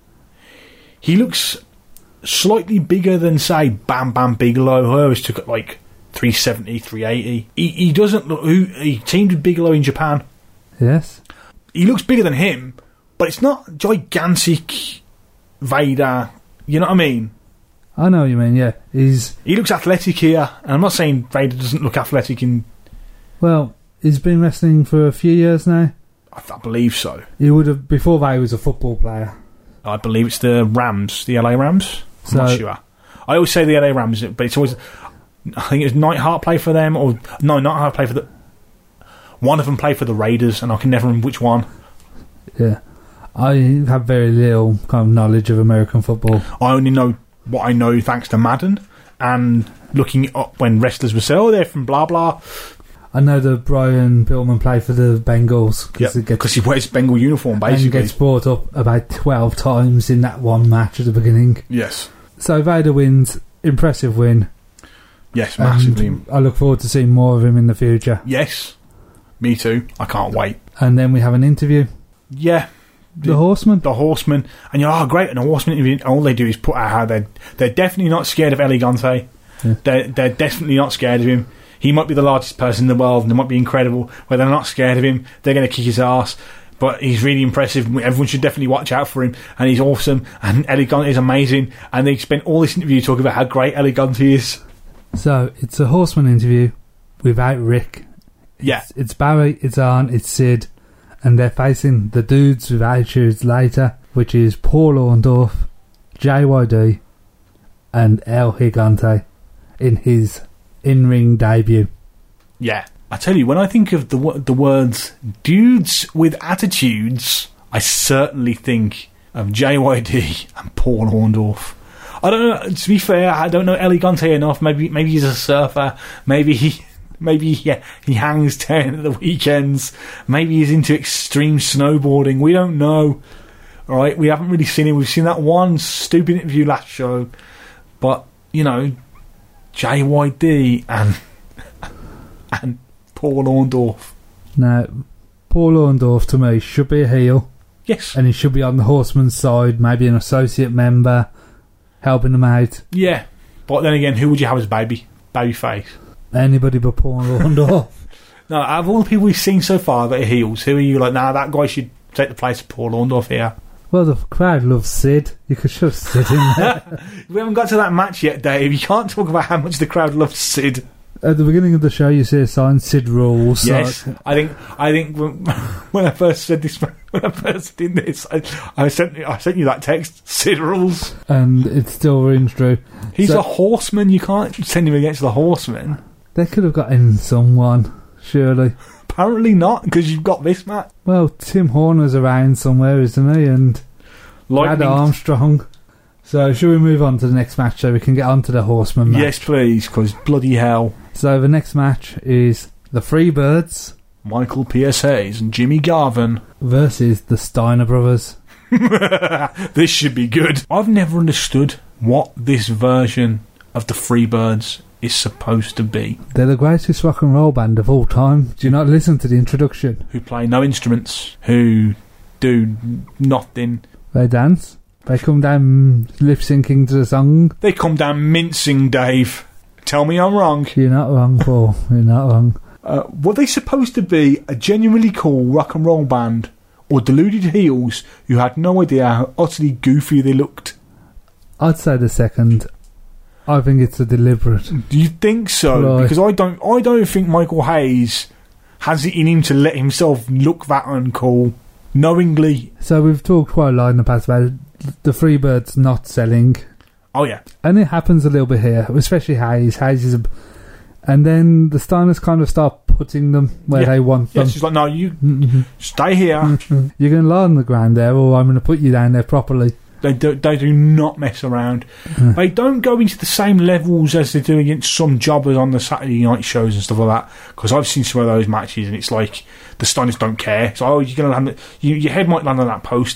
He looks slightly bigger than, say, Bam Bam Bigelow, who always took it like 370, 380. He doesn't look... He teamed with Bigelow in Japan. Yes. He looks bigger than him, but it's not gigantic Vader. You know what I mean? I know what you mean, yeah. He looks athletic here, and I'm not saying Vader doesn't look athletic in... Well, he's been wrestling for a few years now. I believe so. He would have... Before that, he was a football player. I believe it's the Rams, the LA Rams. I'm not sure. I always say the LA Rams, but it's always... I think it's Neidhart play for them, or... No, Neidhart play for the... One of them played for the Raiders, and I can never remember which one. Yeah. I have very little kind of knowledge of American football. I only know what I know thanks to Madden, and looking it up when wrestlers would say, oh, they're from blah blah. I know that Brian Pillman played for the Bengals. Because he wears Bengal uniform, basically. And gets brought up about 12 times in that one match at the beginning. Yes. So Vader wins. Impressive win. Yes, massively. I look forward to seeing more of him in the future. Yes. Me too. I can't wait. And then we have an interview. Yeah. The Horseman. The Horseman. And you're like, oh, great. And the Horseman interview, all they do is put out how they're definitely not scared of Elegante. Yeah. They're definitely not scared of him. He might be the largest person in the world and they might be incredible, but they're not scared of him. They're going to kick his ass. But he's really impressive. Everyone should definitely watch out for him. And he's awesome. And Elegante is amazing. And they spent all this interview talking about how great Elegante is. So, it's a Horseman interview without Rick. Yeah. It's Barry, it's Arn, it's Sid. And they're facing the dudes with attitudes later, which is Paul Orndorff, JYD, and El Gigante in his in-ring debut. Yeah. I tell you, when I think of the words dudes with attitudes, I certainly think of JYD and Paul Orndorff. I don't know, to be fair, I don't know Elegante enough. Maybe he's a surfer. Maybe Maybe he hangs 10 at the weekends. Maybe he's into extreme snowboarding. We don't know. All right, we haven't really seen him. We've seen that one stupid interview last show. But, you know, JYD and Paul Orndorff. Now, Paul Orndorff, to me, should be a heel. Yes. And he should be on the Horseman's side, maybe an associate member, helping them out. Yeah. But then again, who would you have as babyface? Anybody but Paul Orndorff. No, out of all the people we've seen so far that are heels, who are you like, nah, that guy should take the place of Paul Orndorff here? Well, the crowd loves Sid. You could shove Sid in there. We haven't got to that match yet, Dave. You can't talk about how much the crowd loves Sid. At the beginning of the show, you see a sign, Sid rules. Yes, I think when I first said this, when I first did this, I sent you that text, Sid rules. And it still rings true. He's a horseman. You can't send him against the horseman. They could have got in someone, surely. Apparently not, because you've got this, Matt. Well, Tim Horner's around somewhere, isn't he? And Brad Armstrong. So, should we move on to the next match so we can get on to the Horseman match? Yes, please, because bloody hell. So, the next match is the Freebirds. Michael P.S. Hayes and Jimmy Garvin. Versus the Steiner Brothers. This should be good. I've never understood what this version of the Freebirds is supposed to be. They're the greatest rock and roll band of all time. Do you not listen to the introduction? Who play no instruments, who do nothing. They dance. They come down lip-syncing to the song. They come down mincing, Dave. Tell me I'm wrong. You're not wrong, Paul. You're not wrong. Were they supposed to be a genuinely cool rock and roll band, or deluded heels who had no idea how utterly goofy they looked? I'd say the second. I think it's a deliberate. Do you think so? Right. Because I don't think Michael Hayes has it in him to let himself look that uncool knowingly. So we've talked quite a lot in the past about the Freebirds not selling. Oh yeah. And it happens a little bit here, especially Hayes. Hayes is and then the Steiners kind of start putting them where they want them. Yeah, she's like, no, you stay here. You're going to lie on the ground there, or I'm going to put you down there properly. They do not mess around. They don't go into the same levels as they do against some jobbers on the Saturday night shows and stuff like that. Because I've seen some of those matches, and it's like the Steiners don't care. So you're going to land, your head might land on that post.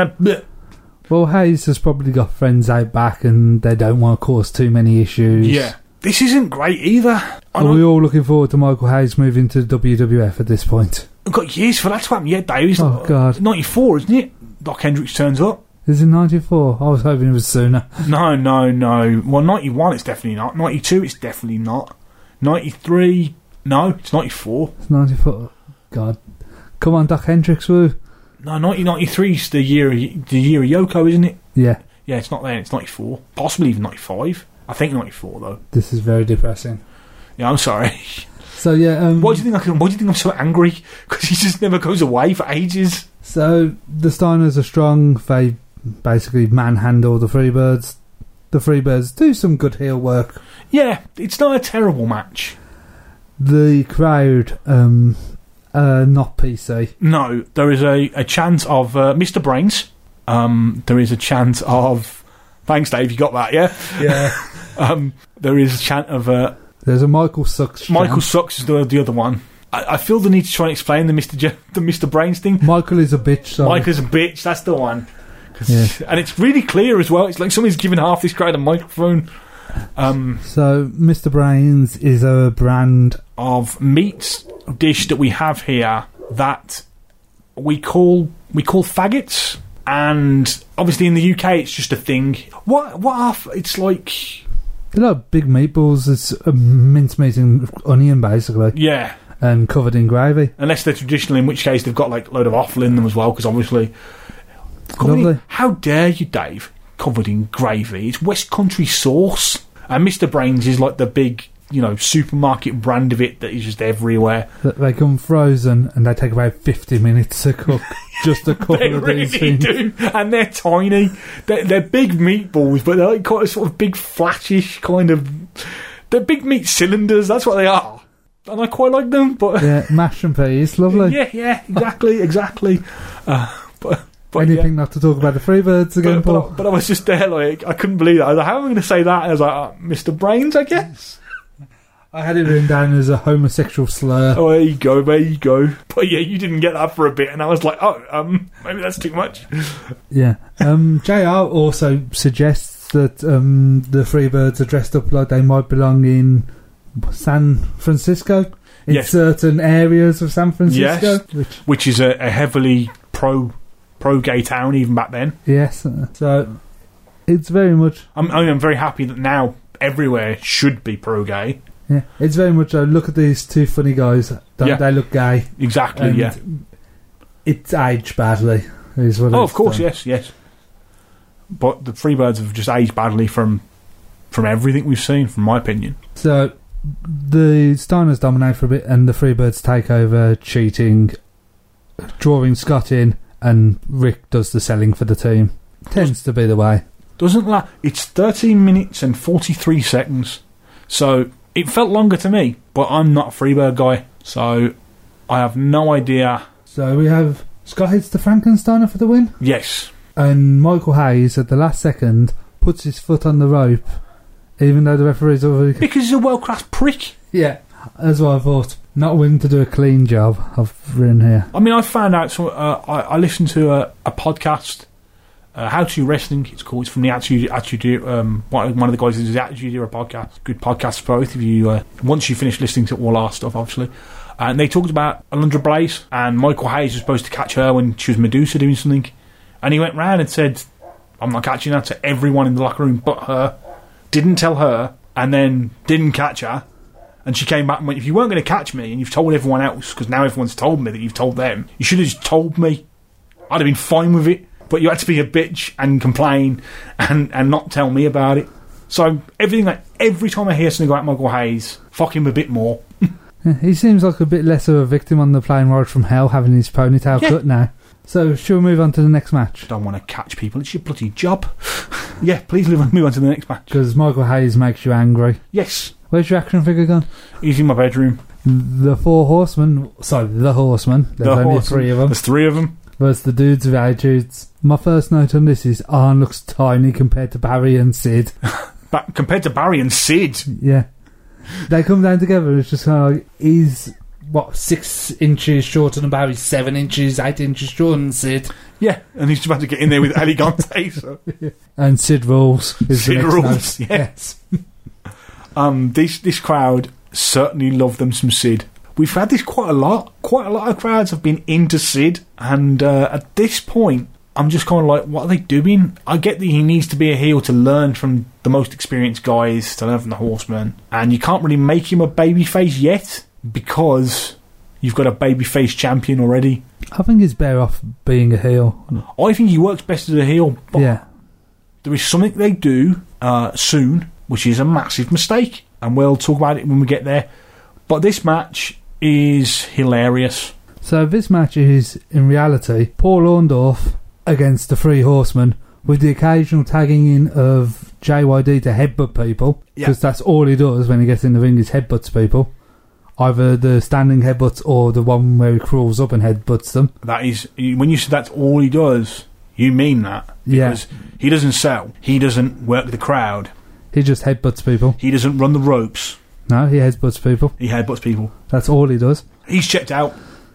Well, Hayes has probably got friends out back, and they don't want to cause too many issues. Yeah, this isn't great either. Are we all looking forward to Michael Hayes moving to WWF at this point? I've got years for that to happen. Yeah, Dave. Oh God, 94, isn't it? Doc Hendricks turns up. Is it 94? I was hoping it was sooner. No. Well, 91 it's definitely not. 92 it's definitely not. 93, no, it's 94. It's 94. God. Come on, Doc Hendricks, woo. No, 1993 is the year of Yoko, isn't it? Yeah. Yeah, it's not then, it's 94. Possibly even 95. I think 94, though. This is very depressing. Yeah, I'm sorry. So, yeah... Why do you think I'm so angry? Because he just never goes away for ages. So, the Steiners are strong. They basically manhandle the Freebirds. The Freebirds do some good heel work. Yeah, it's not a terrible match. The crowd, not PC. No, there is a chant of Mr. Brains. There is a chant of... Thanks, Dave, you got that, yeah? Yeah. There is a chant of... There's a Michael Sucks chant. Michael Sucks is the other one. I feel the need to try and explain the Mr. Brains thing. Michael is a bitch, sorry. Michael's a bitch, that's the one. Yeah. And it's really clear as well. It's like somebody's giving half this crowd a microphone. So, Mr. Brains is a brand of meat dish that we have here that we call faggots. And obviously in the UK it's just a thing. It's like... They're like big meatballs. It's a mincemeat and onion, basically. Yeah. And covered in gravy. Unless they're traditional, in which case they've got like a load of offal in them as well, because obviously... Lovely. How dare you, Dave? Covered in gravy. It's West Country sauce. And Mr. Brains is like the big, supermarket brand of it that is just everywhere. They come frozen and they take about 50 minutes to cook. Just a couple they of really these things. Do. And they're tiny. They're big meatballs, but they're like quite a sort of big flattish kind of... They're big meat cylinders, that's what they are. And I quite like them, but... Yeah, mash and peas, lovely. Yeah, exactly. But anything not to talk about the Freebirds again, Paul? But I was just there, like, I couldn't believe that. I was like, how am I going to say that? And I was like, Mr. Brains, I guess. I had it written down as a homosexual slur. Oh, there you go. But yeah, you didn't get that for a bit, and I was like, maybe that's too much. Yeah. JR also suggests that the Freebirds are dressed up like they might belong in San Francisco, in certain areas of San Francisco. Yes, which is a heavily pro-gay town even back then. Yes. So it's very much... I'm very happy that now everywhere should be pro-gay. Yeah, it's very much look at these two funny guys. Don't they look gay? Exactly, and yeah. It's aged badly, is what of course, done. Yes. But the Freebirds have just aged badly from everything we've seen, from my opinion. So, the Steiners dominate for a bit, and the Freebirds take over, cheating, drawing Scott in, and Rick does the selling for the team. Tends to be the way. It's 13 minutes and 43 seconds, so... It felt longer to me, but I'm not a Freebird guy, so I have no idea. So we have Scott hits the Frankensteiner for the win? Yes. And Michael Hayes, at the last second, puts his foot on the rope, even though the referee's already... Because he's a world-class prick. Yeah, that's what I thought. Not willing to do a clean job, I've written here. I mean, I found out... I listened to a podcast... How to Wrestling, it's called. It's from the Attitude one of the guys who's the Attitude Era podcast. Good podcast for both of you. Once you finish listening to all our stuff, obviously. And they talked about Alundra Blaze, and Michael Hayes was supposed to catch her when she was Medusa doing something. And he went round and said, I'm not catching her, to everyone in the locker room but her. Didn't tell her, and then didn't catch her. And she came back and went, if you weren't going to catch me, and you've told everyone else, because now everyone's told me that you've told them, you should have just told me. I'd have been fine with it. But you had to be a bitch and complain and not tell me about it. So every time I hear something about Michael Hayes, fuck him a bit more. He seems like a bit less of a victim on the plane ride from hell, having his ponytail cut now. So shall we move on to the next match? I don't want to catch people, it's your bloody job. Yeah, please move on to the next match. Because Michael Hayes makes you angry. Yes. Where's your action figure gone? He's in my bedroom. The Horsemen. There's only three of them. There's three of them. Versus the dudes with attitudes. My first note on this is Arn looks tiny compared to Barry and Sid. Compared to Barry and Sid? Yeah. They come down together and it's just kind of like, he's, 6 inches shorter than Barry, 7 inches, 8 inches shorter than Sid. Yeah, and he's about to get in there with Elegante. So. And Sid rules. Sid rules, yes. This crowd certainly love them some Sid. We've had this quite a lot. Quite a lot of crowds have been into Sid, and at this point, I'm just kind of like, what are they doing? I get that he needs to be a heel to learn from the most experienced guys, to learn from the Horsemen, and you can't really make him a babyface yet, because you've got a babyface champion already. I think he's better off being a heel. I think he works best as a heel, but there is something they do soon, which is a massive mistake, and we'll talk about it when we get there. But this match is hilarious. So this match is, in reality, Paul Orndorff against the Three Horsemen, with the occasional tagging in of JYD to headbutt people, because that's all he does when he gets in the ring, is headbutts people. Either the standing headbutts or the one where he crawls up and headbutts them. That is, when you say that's all he does, you mean that. Because he doesn't sell, he doesn't work the crowd. He just headbutts people. He doesn't run the ropes. No, he headbutts people. He headbutts people. That's all he does. He's checked out.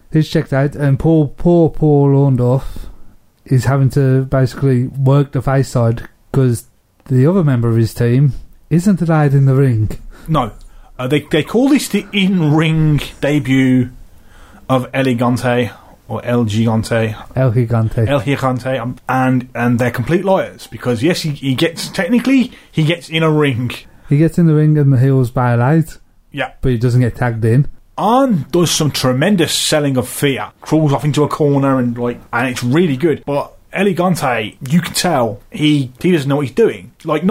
And poor Paul Orndorff is having to basically work the face side because the other member of his team isn't allowed in the ring. No. They call this the in-ring debut of El Gigante, or El Gigante. El Gigante. El Gigante. And they're complete liars, because yes, he gets in a ring. He gets in the ring and the heels bail out. Yeah. But he doesn't get tagged in. Arn does some tremendous selling of fear. Crawls off into a corner and it's really good. But Elegante, you can tell he doesn't know what he's doing. Not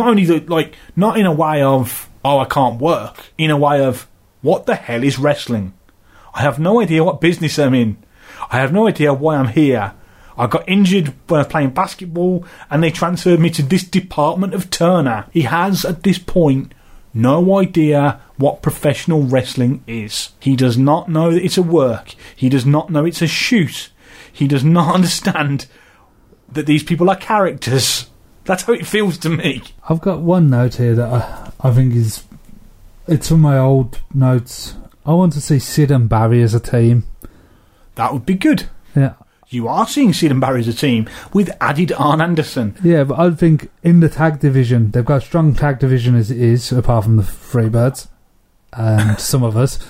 in a way of, oh, I can't work. In a way of, what the hell is wrestling? I have no idea what business I'm in. I have no idea why I'm here. I got injured when I was playing basketball and they transferred me to this department of Turner. He has, at this point, no idea what professional wrestling is. He does not know that it's a work. He does not know it's a shoot. He does not understand that these people are characters. That's how it feels to me. I've got one note here that I think is It's from my old notes. I want to see Sid and Barry as a team. That would be good. Yeah. You are seeing Sid and Barry as a team with added Arn Anderson. Yeah, but I think in the tag division, they've got a strong tag division as it is, apart from the Freebirds and some of us.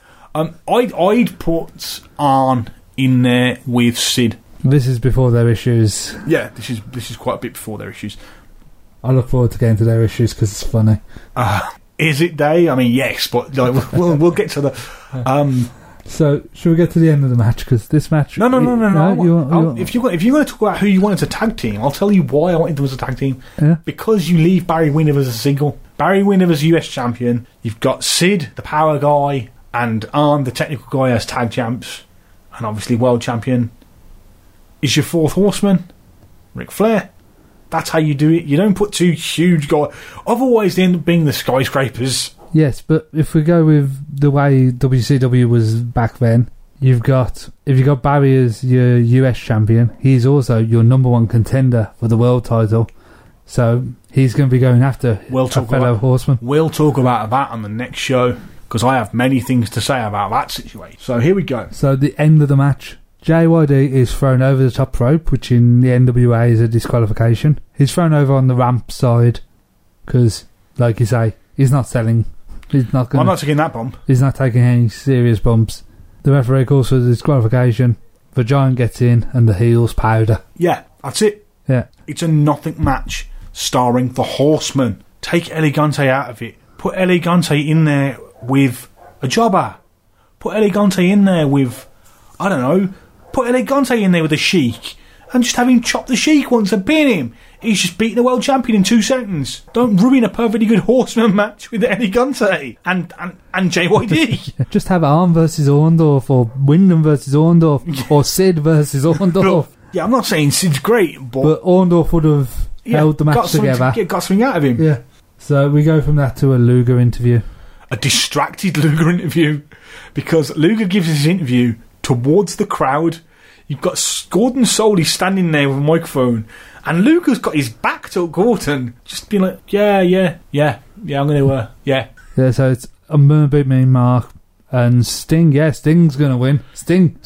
I'd put Arn in there with Sid. This is before their issues. Yeah, this is quite a bit before their issues. I look forward to getting to their issues because it's funny. Is it, Day? I mean, yes, but like, we'll get to the. So, should we get to the end of the match? Because this match... No. If you're going to talk about who you want as a tag team, I'll tell you why I wanted them as a tag team. Yeah. Because you leave Barry Windham as a single. Barry Windham as US champion. You've got Sid, the power guy, and Arn, the technical guy, as tag champs. And obviously world champion. Is your fourth horseman Ric Flair. That's how you do it. You don't put two huge guys. Otherwise, they end up being the skyscrapers. Yes, but if we go with the way WCW was back then, if you got Barry as your US champion, he's also your number one contender for the world title. So he's going to be going after a fellow horseman. We'll talk about that on the next show, because I have many things to say about that situation. So here we go. So the end of the match, JYD is thrown over the top rope, which in the NWA is a disqualification. He's thrown over on the ramp side because, like you say, he's not selling. I'm not taking that bump. He's not taking any serious bumps. The referee calls for the disqualification. The Giant gets in and the heels powder. Yeah, that's it. Yeah. It's a nothing match starring the Horseman. Take Elegante out of it. Put Elegante in there with a jobber. Put Elegante in there with, I don't know, put Elegante in there with a Sheik and just have him chop the Sheik once and pin him. He's just beaten the world champion in 2 seconds. Don't ruin a perfectly good Horseman match with Elegante and JYD. Just have Arn versus Orndorff, or Windham versus Orndorff, or Sid versus Orndorff. Yeah, I'm not saying Sid's great, but Orndorff would have held the match together. Got something out of him. Yeah. So we go from that to a Luger interview. A distracted Luger interview, because Luger gives his interview towards the crowd. You've got Gordon Soley standing there with a microphone, and Luger's got his back to Gordon, just being like, yeah, I'm going to, yeah. Yeah, so it's, I'm going to beat me, Mark. And Sting, Sting's going to win. Sting.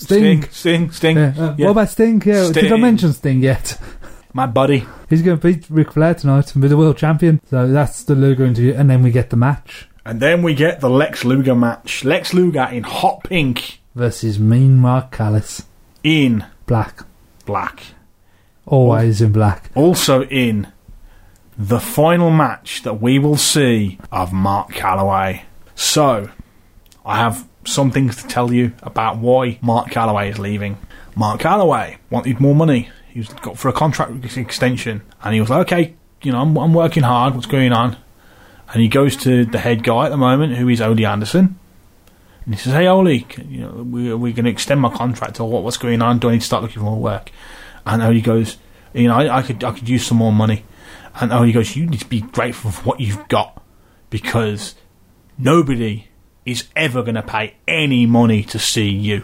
Yeah. What about Sting? Yeah, Sting. Did I mention Sting yet? My buddy. He's going to beat Ric Flair tonight and be the world champion. So that's the Luger interview, and then we get the match. And then we get the Lex Luger match. Lex Luger in hot pink versus Mean Mark Callis in black. Always in black. Also in the final match that we will see of Mark Calloway. So, I have some things to tell you about why Mark Calloway is leaving. Mark Calloway wanted more money. He was got for a contract extension, and he was like, okay, I'm working hard, what's going on? And he goes to the head guy at the moment, who is Ole Anderson, and he says, hey Ole, we're going to extend my contract, or what's going on? Do I need to start looking for more work? And Ole goes, I could use some more money. And Ole goes, you need to be grateful for what you've got, because nobody is ever going to pay any money to see you.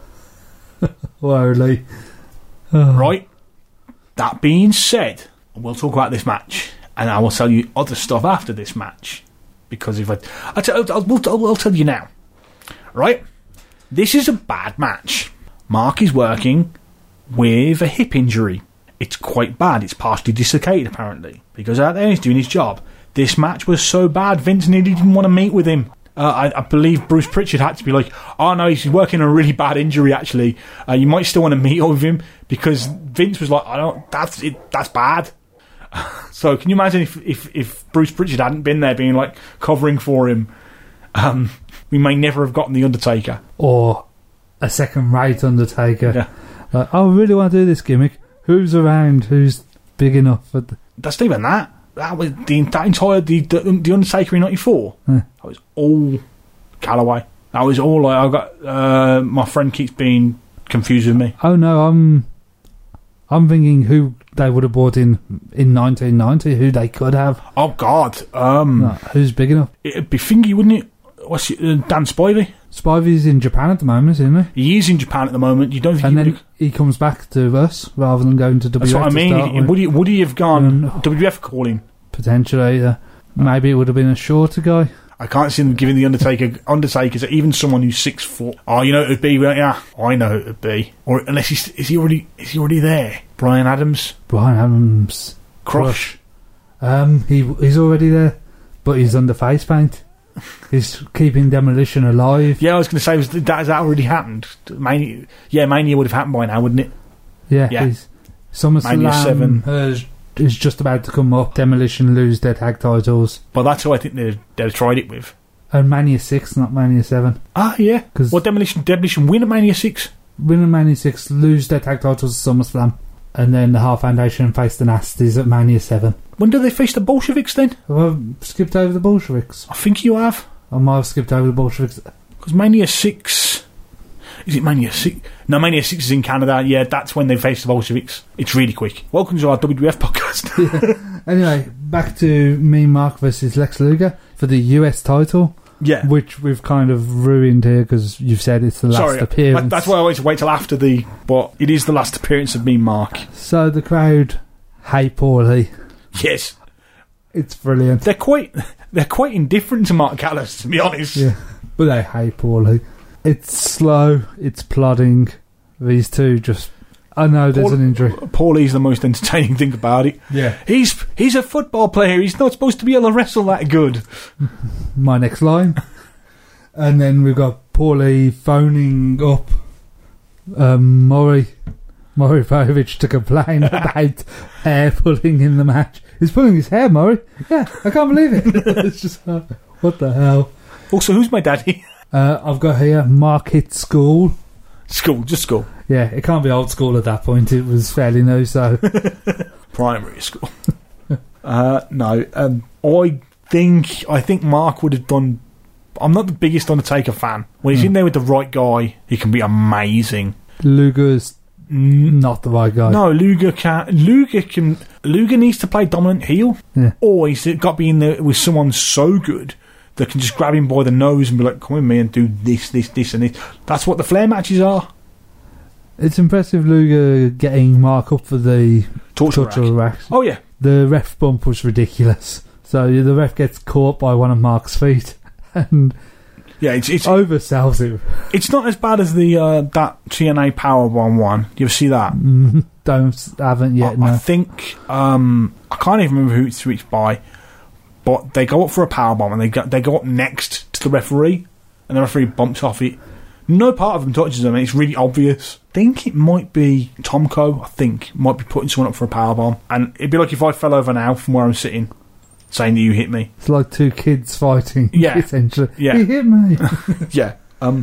Ole. Right? That being said, we'll talk about this match, and I will tell you other stuff after this match, because if I'll tell you now. Right? This is a bad match. Mark is working with a hip injury. It's quite bad. It's partially dislocated, apparently. Because out there, he's doing his job. This match was so bad, Vince nearly didn't want to meet with him. I believe Bruce Pritchard had to be like, oh no, he's working on a really bad injury, actually. You might still want to meet with him, because Vince was like, that's bad. So can you imagine if Bruce Pritchard hadn't been there being like covering for him, we may never have gotten The Undertaker. Or a second-rate Undertaker. Yeah. I really want to do this gimmick. Who's around? Who's big enough? That's not even that. That was the entire the Undertaker in '94. Yeah. That was all Calloway. That was all. Like, I got my friend keeps being confused with me. Oh no, I'm thinking who they would have brought in 1990. Who they could have. Oh God. Who's big enough? It'd be Fingy, wouldn't it? What's it? Dan Spivey. Spivey's in Japan at the moment, isn't he? He is in Japan at the moment. You don't think? And then he comes back to us rather than going to WF. That's what I mean. Would he have gone? WWF call him potentially. Maybe it would have been a shorter guy. I can't see them giving the Undertaker's even someone who's 6 foot. Oh, you know who it'd be, right? Yeah, I know who it'd be. Or unless is he already there? Brian Adams. Brian Adams. Crush. He's already there, but he's under face paint. He's keeping Demolition alive. Yeah, I was going to say, has that already happened? Mania would have happened by now, wouldn't it? Yeah. Mania 7 is just about to come up. Demolition lose their tag titles. But that's who I think they've tried it with. And Mania 6, not Mania 7. Ah, yeah. Well, Demolition win at Mania 6? Win at Mania 6, lose their tag titles at SummerSlam. And then the Hart Foundation face the Nasties at Mania 7. When do they face the Bolsheviks then? Have I skipped over the Bolsheviks? I think you have. I might have skipped over the Bolsheviks. Because Mania 6... Is it Mania 6? No, Mania 6 is in Canada. Yeah, that's when they face the Bolsheviks. It's really quick. Welcome to our WWF podcast. Yeah. Anyway, back to Mean Mark versus Lex Luger for the US title. Yeah. Which we've kind of ruined here because you've said it's the last appearance. That's why I always wait till after but it is the last appearance of Mean Mark. So the crowd hate Paulie. Yes. It's brilliant. They're quite indifferent to Mark Callis, to be honest. Yeah. But they hate Paulie. It's slow, it's plodding. These two just... I know there's an injury. Paulie's the most entertaining thing about it. Yeah. He's a football player. He's not supposed to be able to wrestle that good. My next line. And then we've got Paulie phoning up Maury Povich to complain about hair pulling in the match. He's pulling his hair, Maury. Yeah, I can't believe it. It's just, what the hell? Also, who's my daddy? I've got here, Mark hit school. Just school. Yeah, it can't be old school at that point. It was fairly new, so... Primary school. No, I think Mark would have done... I'm not the biggest Undertaker fan. When he's in there with the right guy, he can be amazing. Luger's not the right guy. No, Luger needs to play dominant heel. Yeah. Or he's got to be in there with someone so good that can just grab him by the nose and be like, come with me and do this, and this. That's what the Flair matches are. It's impressive Luger getting Mark up for the torture rack. Oh, yeah. The ref bump was ridiculous. So the ref gets caught by one of Mark's feet and it's oversells it. It's not as bad as the that TNA Powerbomb one. You ever see that? Haven't yet, no. I think... I can't even remember who it's reached by. But they go up for a powerbomb and they go up next to the referee, and the referee bumps off it. No part of them touches them, and it's really obvious. I think it might be Tomko. Might be putting someone up for a powerbomb, and it'd be like if I fell over now from where I'm sitting, saying that you hit me. It's like two kids fighting. Yeah, essentially. Yeah, he hit me. Yeah.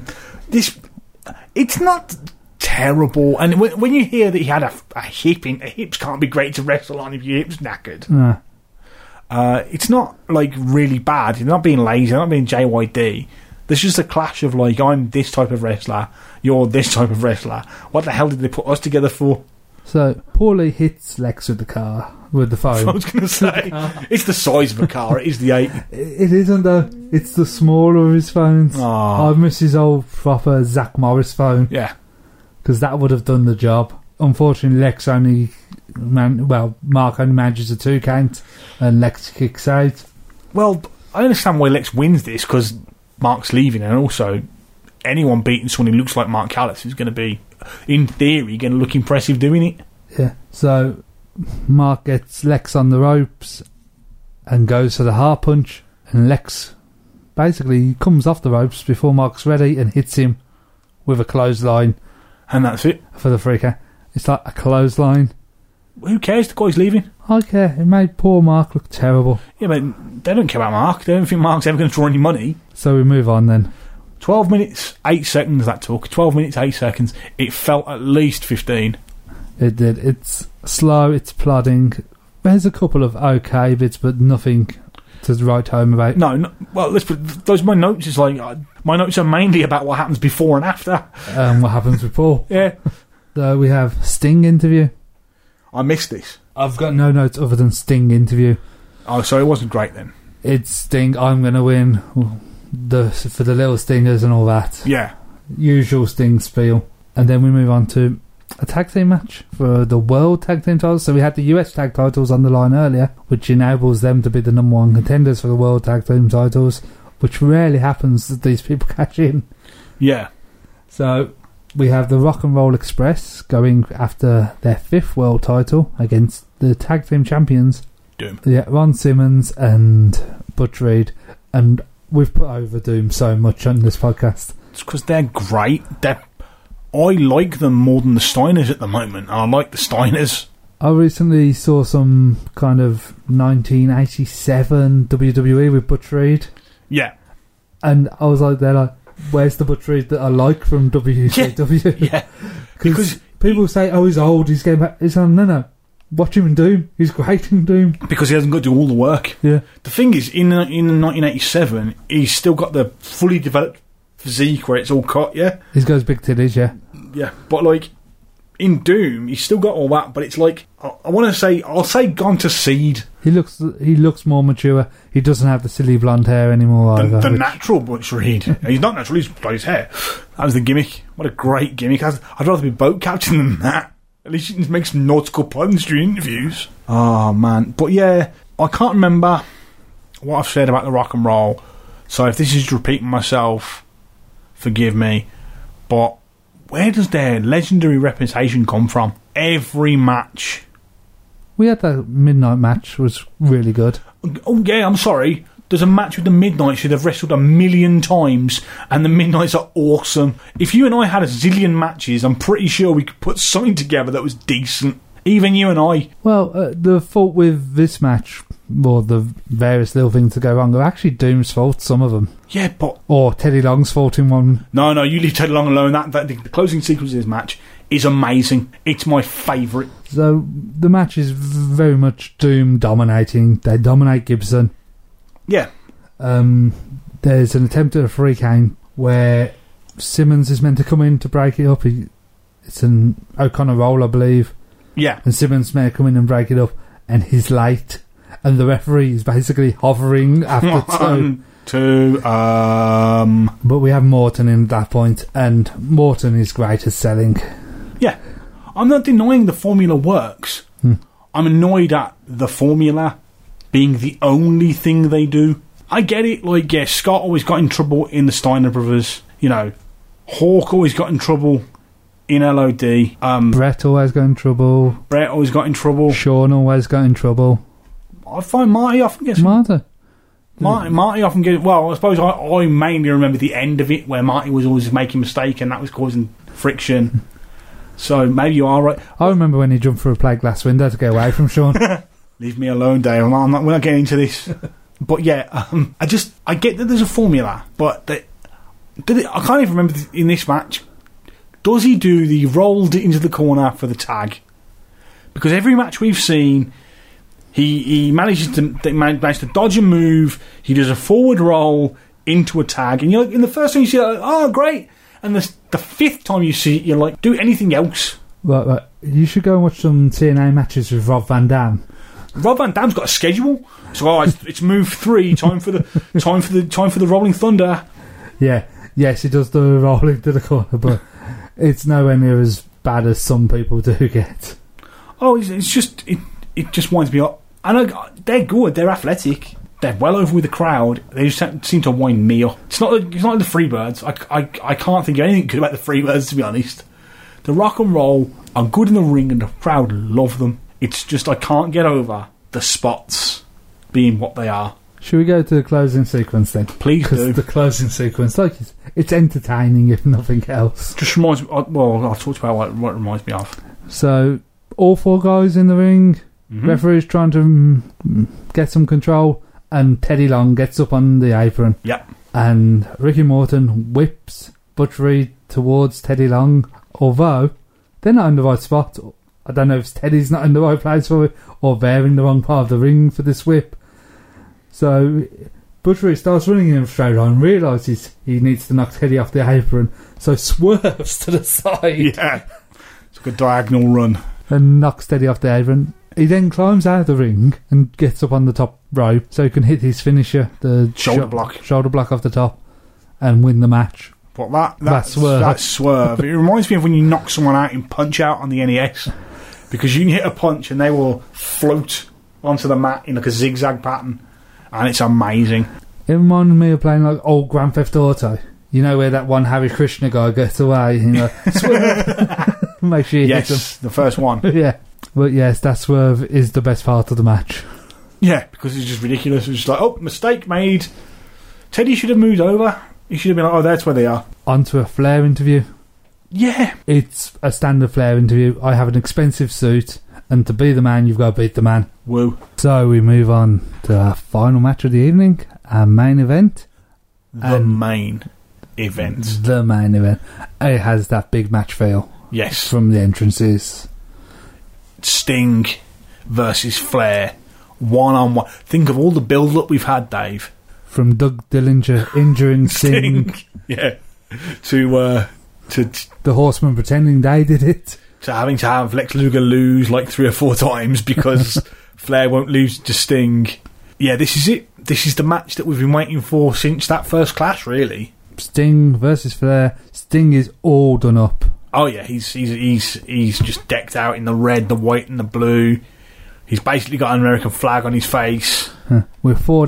It's not terrible, and when you hear that he had a hip in, hips can't be great to wrestle on if your hip's knackered. Nah. It's not like really bad. You're not being lazy. You're not being JYD. There's just a clash of like, I'm this type of wrestler, you're this type of wrestler. What the hell did they put us together for? So Paulie hits Lex with the phone. I was going to say, it's the size of a car. It is the 8. It isn't though. It's the smaller of his phones. Aww. I miss his old proper Zach Morris phone. Yeah, because that would have done the job. Unfortunately, Mark only manages a 2 count, and Lex kicks out. Well, I understand why Lex wins this, because Mark's leaving, and also anyone beating someone who looks like Mark Callis is going to be, in theory, going to look impressive doing it. Yeah, so Mark gets Lex on the ropes and goes for the heart punch, and Lex basically comes off the ropes before Mark's ready and hits him with a clothesline. And that's it. For the free count. It's like a clothesline. Who cares? The guy's leaving. I care. It made poor Mark look terrible. Yeah, but they don't care about Mark. They don't think Mark's ever going to draw any money. So we move on then. 12 minutes, 8 seconds that took. 12 minutes, 8 seconds. It felt at least 15. It did. It's slow, it's plodding. There's a couple of okay bits, but nothing to write home about. No, well, let's put those. My notes is like my notes are mainly about what happens before and after. What happens with Paul? Yeah. So we have Sting interview. I missed this. I've got no notes other than Sting interview. Oh, so it wasn't great then. It's Sting. I'm going to win for the little stingers and all that. Yeah. Usual Sting spiel, and then we move on to a tag team match for the World Tag Team titles. So we had the US tag titles on the line earlier, which enables them to be the number 1 contenders for the World Tag Team titles. which rarely happens that these people catch in. Yeah. So we have the Rock and Roll Express going after their 5th world title against the tag team champions. Doom. Yeah, Ron Simmons and Butch Reed. And we've put over Doom so much on this podcast. It's because they're great. I like them more than the Steiners at the moment. I like the Steiners. I recently saw some kind of 1987 WWE with Butch Reed. Yeah. And I was like, they're like, where's the Butch Reed that I like from WCW? Yeah. Because people say, oh, he's old, he's getting back. It's like, no. Watch him in Doom. He's great in Doom. Because he hasn't got to do all the work. Yeah. The thing is, in 1987, he's still got the fully developed physique where it's all cut, yeah? He's got his big titties, yeah. Yeah. But, like, in Doom, he's still got all that, but it's like, I want to say, I'll say gone to seed. He looks more mature. He doesn't have the silly blonde hair anymore either. The natural Butch Reed. He's not natural, he's got his hair. That was the gimmick. What a great gimmick. I'd rather be boat captain than that. At least you can make some nautical puns during interviews. Oh, man. But yeah, I can't remember what I've said about the Rock and Roll. So if this is repeating myself, forgive me. But where does their legendary reputation come from? Every match. We had that Midnight match, was really good. Oh, yeah, I'm sorry. There's a match with the Midnights who they've wrestled 1,000,000 times, and the Midnights are awesome. If you and I had a zillion matches, I'm pretty sure we could put something together that was decent. Even you and I. Well, the fault with this match, or the various little things that go wrong, are actually Doom's fault, some of them. Yeah, but... Or Teddy Long's fault in one. No, you leave Teddy Long alone. The closing sequence of this match is amazing. It's my favourite. So, the match is very much Doom dominating. They dominate Gibson. Yeah. There's an attempt at a free count where Simmons is meant to come in to break it up. It's an O'Connor roll, I believe. Yeah. And Simmons may come in and break it up, and he's late. And the referee is basically hovering after two. But we have Morton in at that point, and Morton is great at selling. Yeah. I'm not denying the formula works. I'm annoyed at the formula being the only thing they do. I get it, like, yeah, Scott always got in trouble in the Steiner brothers. You know, Hawk always got in trouble in LOD. Brett always got in trouble. Brett always got in trouble. Sean always got in trouble. I find Marty often gets... Marty often gets... Well, I suppose I mainly remember the end of it, where Marty was always making a mistake and that was causing friction. So maybe you are right. I remember when he jumped through a plate glass window to get away from Sean. Leave me alone, Dave. We're not getting into this. But yeah, I get that there's a formula, but I can't even remember in this match. Does he do the rolled into the corner for the tag? Because every match we've seen, he manages to dodge a move. He does a forward roll into a tag, and you're like, in the first time you see it, like, oh great, and the fifth time you see it, you're like, do anything else. Right. You should go and watch some TNA matches with Rob Van Dam. Rob Van Dam's got a schedule, so it's move 3. Time for the Rolling Thunder. Yeah, yes, he does the rolling to the corner, but it's nowhere near as bad as some people do get. Oh, it's just it just winds me up. And they're good, they're athletic, they're well over with the crowd. They just seem to wind me up. It's not like the Freebirds. I can't think of anything good about the Freebirds, to be honest. The Rock and Roll are good in the ring, and the crowd love them. It's just I can't get over the spots being what they are. Should we go to the closing sequence then? Please do. Because the closing sequence, like, it's entertaining if nothing else. Just reminds me... Well, I'll talk about what it reminds me of. So, all 4 guys in the ring, referee's trying to get some control, and Teddy Long gets up on the apron. Yep. And Ricky Morton whips Butch Reed towards Teddy Long, although they're not in the right spot. I don't know if Teddy's not in the right place for it, or they're in the wrong part of the ring for this whip. So Butch Reed starts running him straight on, realises he needs to knock Teddy off the apron, so swerves to the side. Yeah, it's like a diagonal run. And knocks Teddy off the apron. He then climbs out of the ring and gets up on the top rope so he can hit his finisher, the shoulder block off the top, and win the match. But that swerve. It reminds me of when you knock someone out in Punch-Out on the NES. Because you can hit a punch and they will float onto the mat in like a zigzag pattern. And it's amazing. It reminded me of playing like old Grand Theft Auto. You know where that one Harry Krishna guy gets away, you know, swerve. Make sure you hit him. Yes, the first one. Yeah. But yes, that swerve is the best part of the match. Yeah, because it's just ridiculous. It's just like, oh, mistake made. Teddy should have moved over. He should have been like, oh, that's where they are. Onto a Flair interview. Yeah. It's a standard Flair interview. I have an expensive suit, and to be the man, you've got to beat the man. Woo. So we move on to our final match of the evening, our main event. The main event. The main event. It has that big match feel. Yes. From the entrances. Sting versus Flair. One-on-one. Think of all the build-up we've had, Dave. From Doug Dillinger injuring Sting. Yeah. To the Horsemen pretending they did it. To having to have Lex Luger lose like 3 or 4 times because Flair won't lose to Sting. Yeah, this is it. This is the match that we've been waiting for since that first clash, really. Sting versus Flair. Sting is all done up. Oh yeah, he's just decked out in the red, the white, and the blue. He's basically got an American flag on his face. We're 3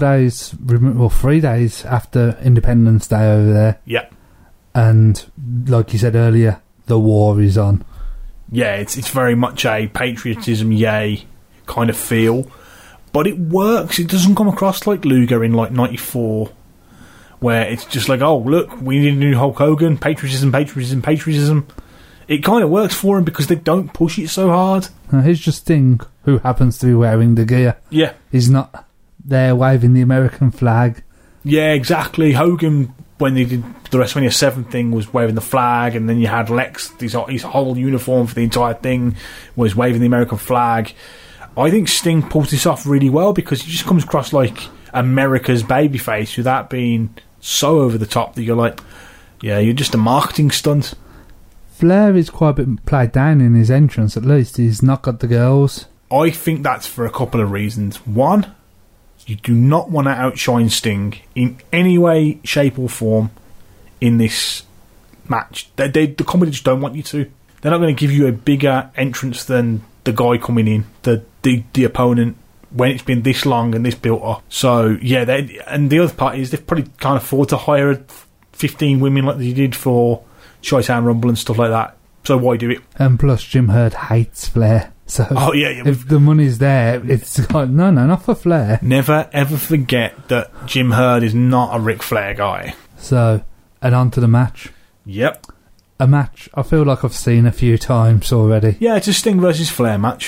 days after Independence Day over there. Yep. And like you said earlier, the war is on. Yeah, it's very much a patriotism, yay kind of feel. But it works. It doesn't come across like Luger in like 94, where it's just like, oh, look, we need a new Hulk Hogan, patriotism, patriotism, patriotism. It kind of works for him because they don't push it so hard. Here's just Sting, who happens to be wearing the gear. Yeah. He's not there waving the American flag. Yeah, exactly. Hogan, when they did the WrestleMania 7 thing, was waving the flag, and then you had Lex, his whole uniform for the entire thing was waving the American flag. I think Sting pulls this off really well because he just comes across like America's babyface without being so over the top that you're like, yeah, you're just a marketing stunt. Flair is quite a bit played down in his entrance, at least. He's not got the girls. I think that's for a couple of reasons. One, you do not want to outshine Sting in any way, shape or form in this match. The company just don't want you to. They're not going to give you a bigger entrance than the guy coming in, the opponent, when it's been this long and this built up. So, yeah, and the other part is they've probably can't afford to hire 15 women like they did for Chi-Town Rumble and stuff like that. So why do it? And plus, Jim Herd hates Flair. So if the money's there, it's like, no, not for Flair. Never, ever forget that Jim Herd is not a Ric Flair guy. So, and on to the match. Yep. A match I feel like I've seen a few times already. Yeah, it's a Sting versus Flair match.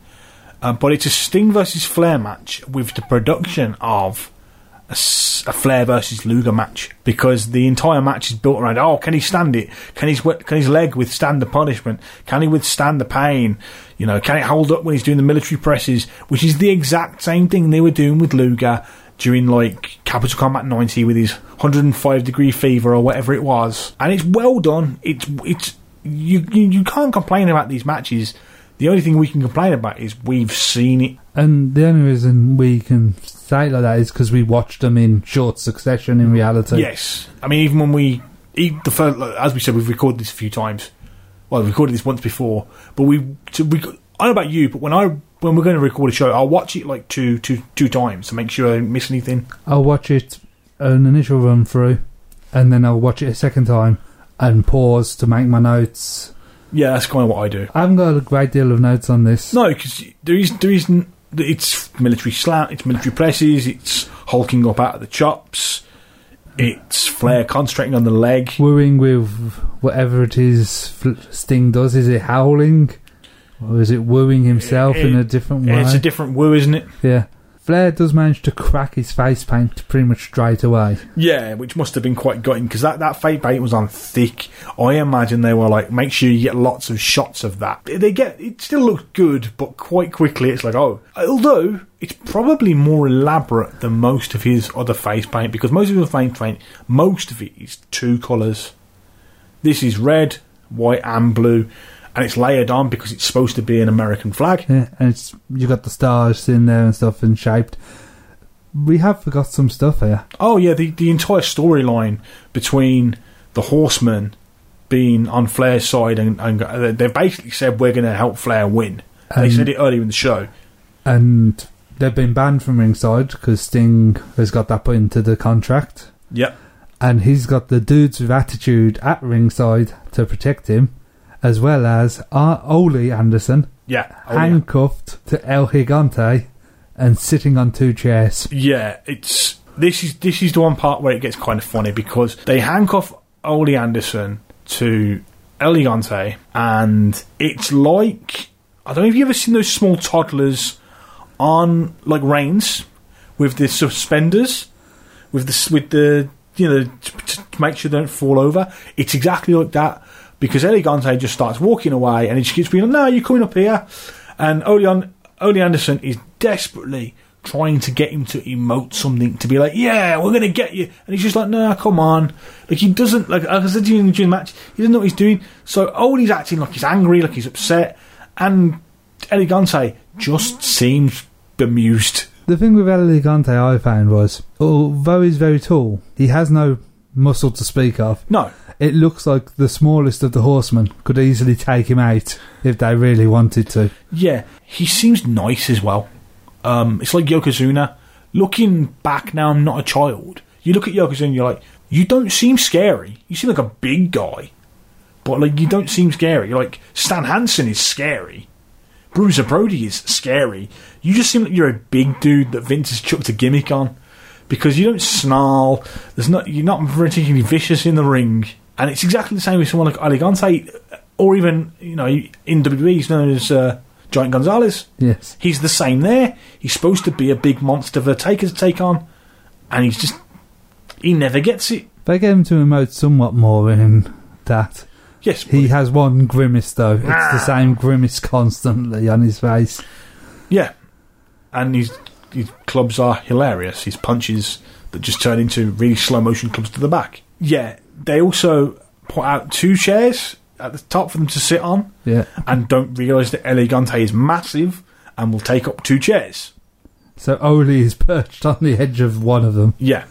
But it's a Sting versus Flair match with the production of a Flair versus Luger match, because the entire match is built around, oh, can he stand it? Can his leg withstand the punishment? Can he withstand the pain? You know, can it hold up when he's doing the military presses? Which is the exact same thing they were doing with Luger during like Capital Combat 90 with his 105 degree fever or whatever it was. And it's well done. It's you can't complain about these matches. The only thing we can complain about is we've seen it. And the only reason we can say it like that is because we watched them in short succession in reality. Yes. I mean, even when as we said, we've recorded this a few times. Well, I've recorded this once before. But I don't know about you, but when we're going to record a show, I'll watch it like two times to make sure I don't miss anything. I'll watch it an initial run through, and then I'll watch it a second time and pause to make my notes. Yeah, that's kind of what I do. I haven't got a great deal of notes on this. No, because it's military slam, it's military presses, it's hulking up out of the chops, it's Flair concentrating on the leg. Wooing with whatever it is Sting does. Is it howling? Or is it wooing himself in a different way? It's a different woo, isn't it? Yeah. Flair does manage to crack his face paint pretty much straight away. Yeah, which must have been quite gutting, because that face paint was on thick. I imagine they were like, make sure you get lots of shots of that. It still looks good, but quite quickly it's like, oh. Although, it's probably more elaborate than most of his other face paint, because most of his face paint, most of it is 2 colours. This is red, white and blue. And it's layered on because it's supposed to be an American flag. Yeah, and you got the stars in there and stuff and shaped. We have forgot some stuff here. Oh yeah, the entire storyline between the Horsemen being on Flair's side and they've basically said we're going to help Flair win. They said it earlier in the show. And they've been banned from ringside because Sting has got that put into the contract. Yep. And he's got the dudes with attitude at ringside to protect him, as well as Ole Anderson, handcuffed to El Gigante and sitting on 2 chairs. Yeah, this is the one part where it gets kind of funny, because they handcuff Ole Anderson to El Gigante, and it's like, I don't know if you've ever seen those small toddlers on like reins with the suspenders, with the to make sure they don't fall over. It's exactly like that, because El Gigante just starts walking away, and he just keeps being like, "No, you're coming up here," and Ole Anderson is desperately trying to get him to emote something, to be like, "Yeah, we're going to get you," and he's just like, "No, come on." Like, he doesn't, like I said during the match, he doesn't know what he's doing. So Ole's acting like he's angry, like he's upset, and El Gigante just seems bemused. The thing with El Gigante I found was, although he's very tall, he has no muscle to speak of. No. It looks like the smallest of the horsemen could easily take him out if they really wanted to. Yeah, he seems nice as well. It's like Yokozuna. Looking back now, I'm not a child. You look at Yokozuna and you're like, you don't seem scary. You seem like a big guy. But like, you don't seem scary. You're like, Stan Hansen is scary. Bruiser Brody is scary. You just seem like you're a big dude that Vince has chucked a gimmick on, because you don't snarl. You're not particularly vicious in the ring, and it's exactly the same with someone like El Gigante, or even in WWE he's known as Giant Gonzalez. Yes, he's the same there. He's supposed to be a big monster for Taker to take on, and he never gets it. They get him to emote somewhat more in that. Yes, he has one grimace though. It's the same grimace constantly on his face. Yeah, and his clubs are hilarious. His punches that just turn into really slow motion clubs to the back. Yeah, they also put out 2 chairs at the top for them to sit on. Yeah, and don't realise that El Gigante is massive and will take up 2 chairs. So Ole is perched on the edge of one of them. Yeah,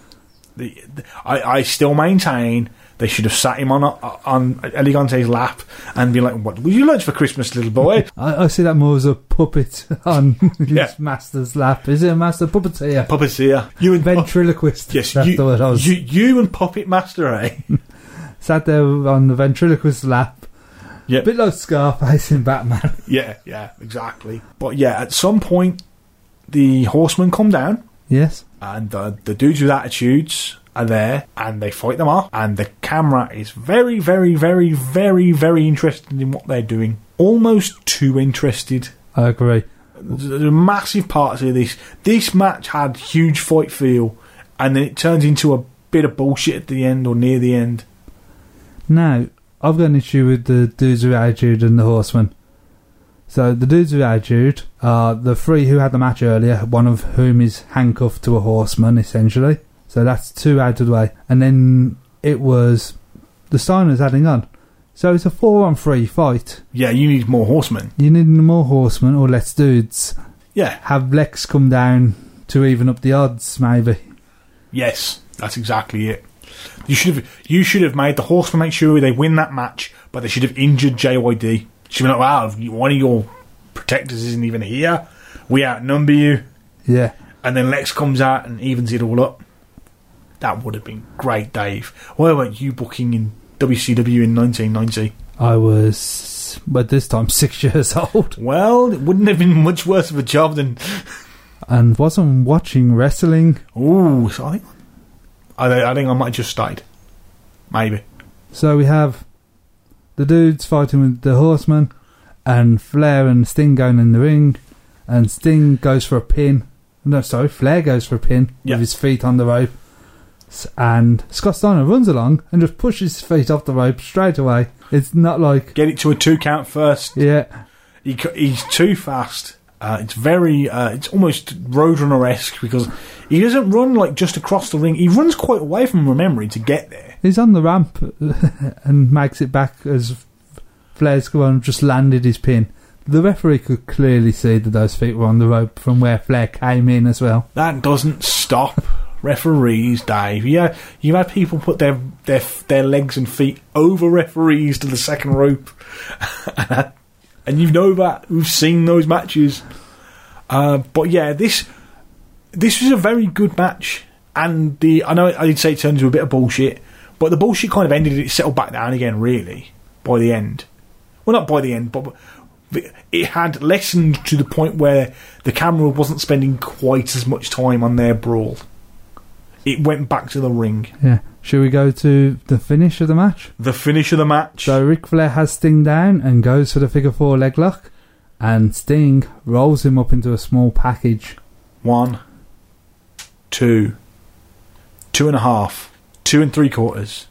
I still maintain they should have sat him on El Gigante's lap and be like, "What would you like for Christmas, little boy?" I see that more as a puppet on his master's lap. Is it a master puppeteer? Puppeteer. You and ventriloquist. Yes, that's the word I was. You and Puppet Master, eh? Sat there on the ventriloquist's lap. Yeah, a bit like Scarface in Batman. Yeah, exactly. But yeah, at some point, the horsemen come down. Yes, and the dudes with attitudes are there, and they fight them off, and the camera is very, very, very, very, very interested in what they're doing. Almost too interested. I agree. There's massive parts of this. This match had huge fight feel, and then it turns into a bit of bullshit at the end or near the end. Now, I've got an issue with the dudes with attitude and the horsemen. So the dudes with attitude are the 3 who had the match earlier, one of whom is handcuffed to a horseman, essentially. So that's 2 out of the way. And then it was the Steiners adding on. So it's a 4-on-3 fight. Yeah, you need more horsemen. You need more horsemen or less dudes. Yeah. Have Lex come down to even up the odds, maybe. Yes, that's exactly it. You should have made the horsemen make sure they win that match, but they should have injured JYD. She'd be like, "Wow, one of your protectors isn't even here. We outnumber you." Yeah. And then Lex comes out and evens it all up. That would have been great, Dave. Why weren't you booking in WCW in 1990? I was, but this time 6 years old. Well, it wouldn't have been much worse of a job than... And wasn't watching wrestling. Ooh, so I think I might have just stayed. Maybe. So we have the dudes fighting with the horsemen, and Flair and Sting going in the ring, and Sting goes for a pin. No, sorry, Flair goes for a pin with his feet on the rope. And Scott Steiner runs along and just pushes his feet off the rope straight away. It's not like... Get it to a 2 count first. Yeah. He's too fast. It's very... it's almost Roadrunner-esque, because he doesn't run like just across the ring. He runs quite away from remembering to get there. He's on the ramp and makes it back as Flair's gone and just landed his pin. The referee could clearly see that those feet were on the rope from where Flair came in as well. That doesn't stop referees, Dave. Yeah, you've had people put their legs and feet over referees to the second rope, and you know that we've seen those matches. But yeah, this this was a very good match. And I know I did say it turned into a bit of bullshit, but the bullshit kind of ended. It settled back down again, really, by the end. Well, not by the end, but it had lessened to the point where the camera wasn't spending quite as much time on their brawl. It went back to the ring. Yeah. Should we go to the finish of the match? The finish of the match. So Ric Flair has Sting down and goes for the figure 4 leg lock, and Sting rolls him up into a small package. 1, 2, 2.5, 2 3/4,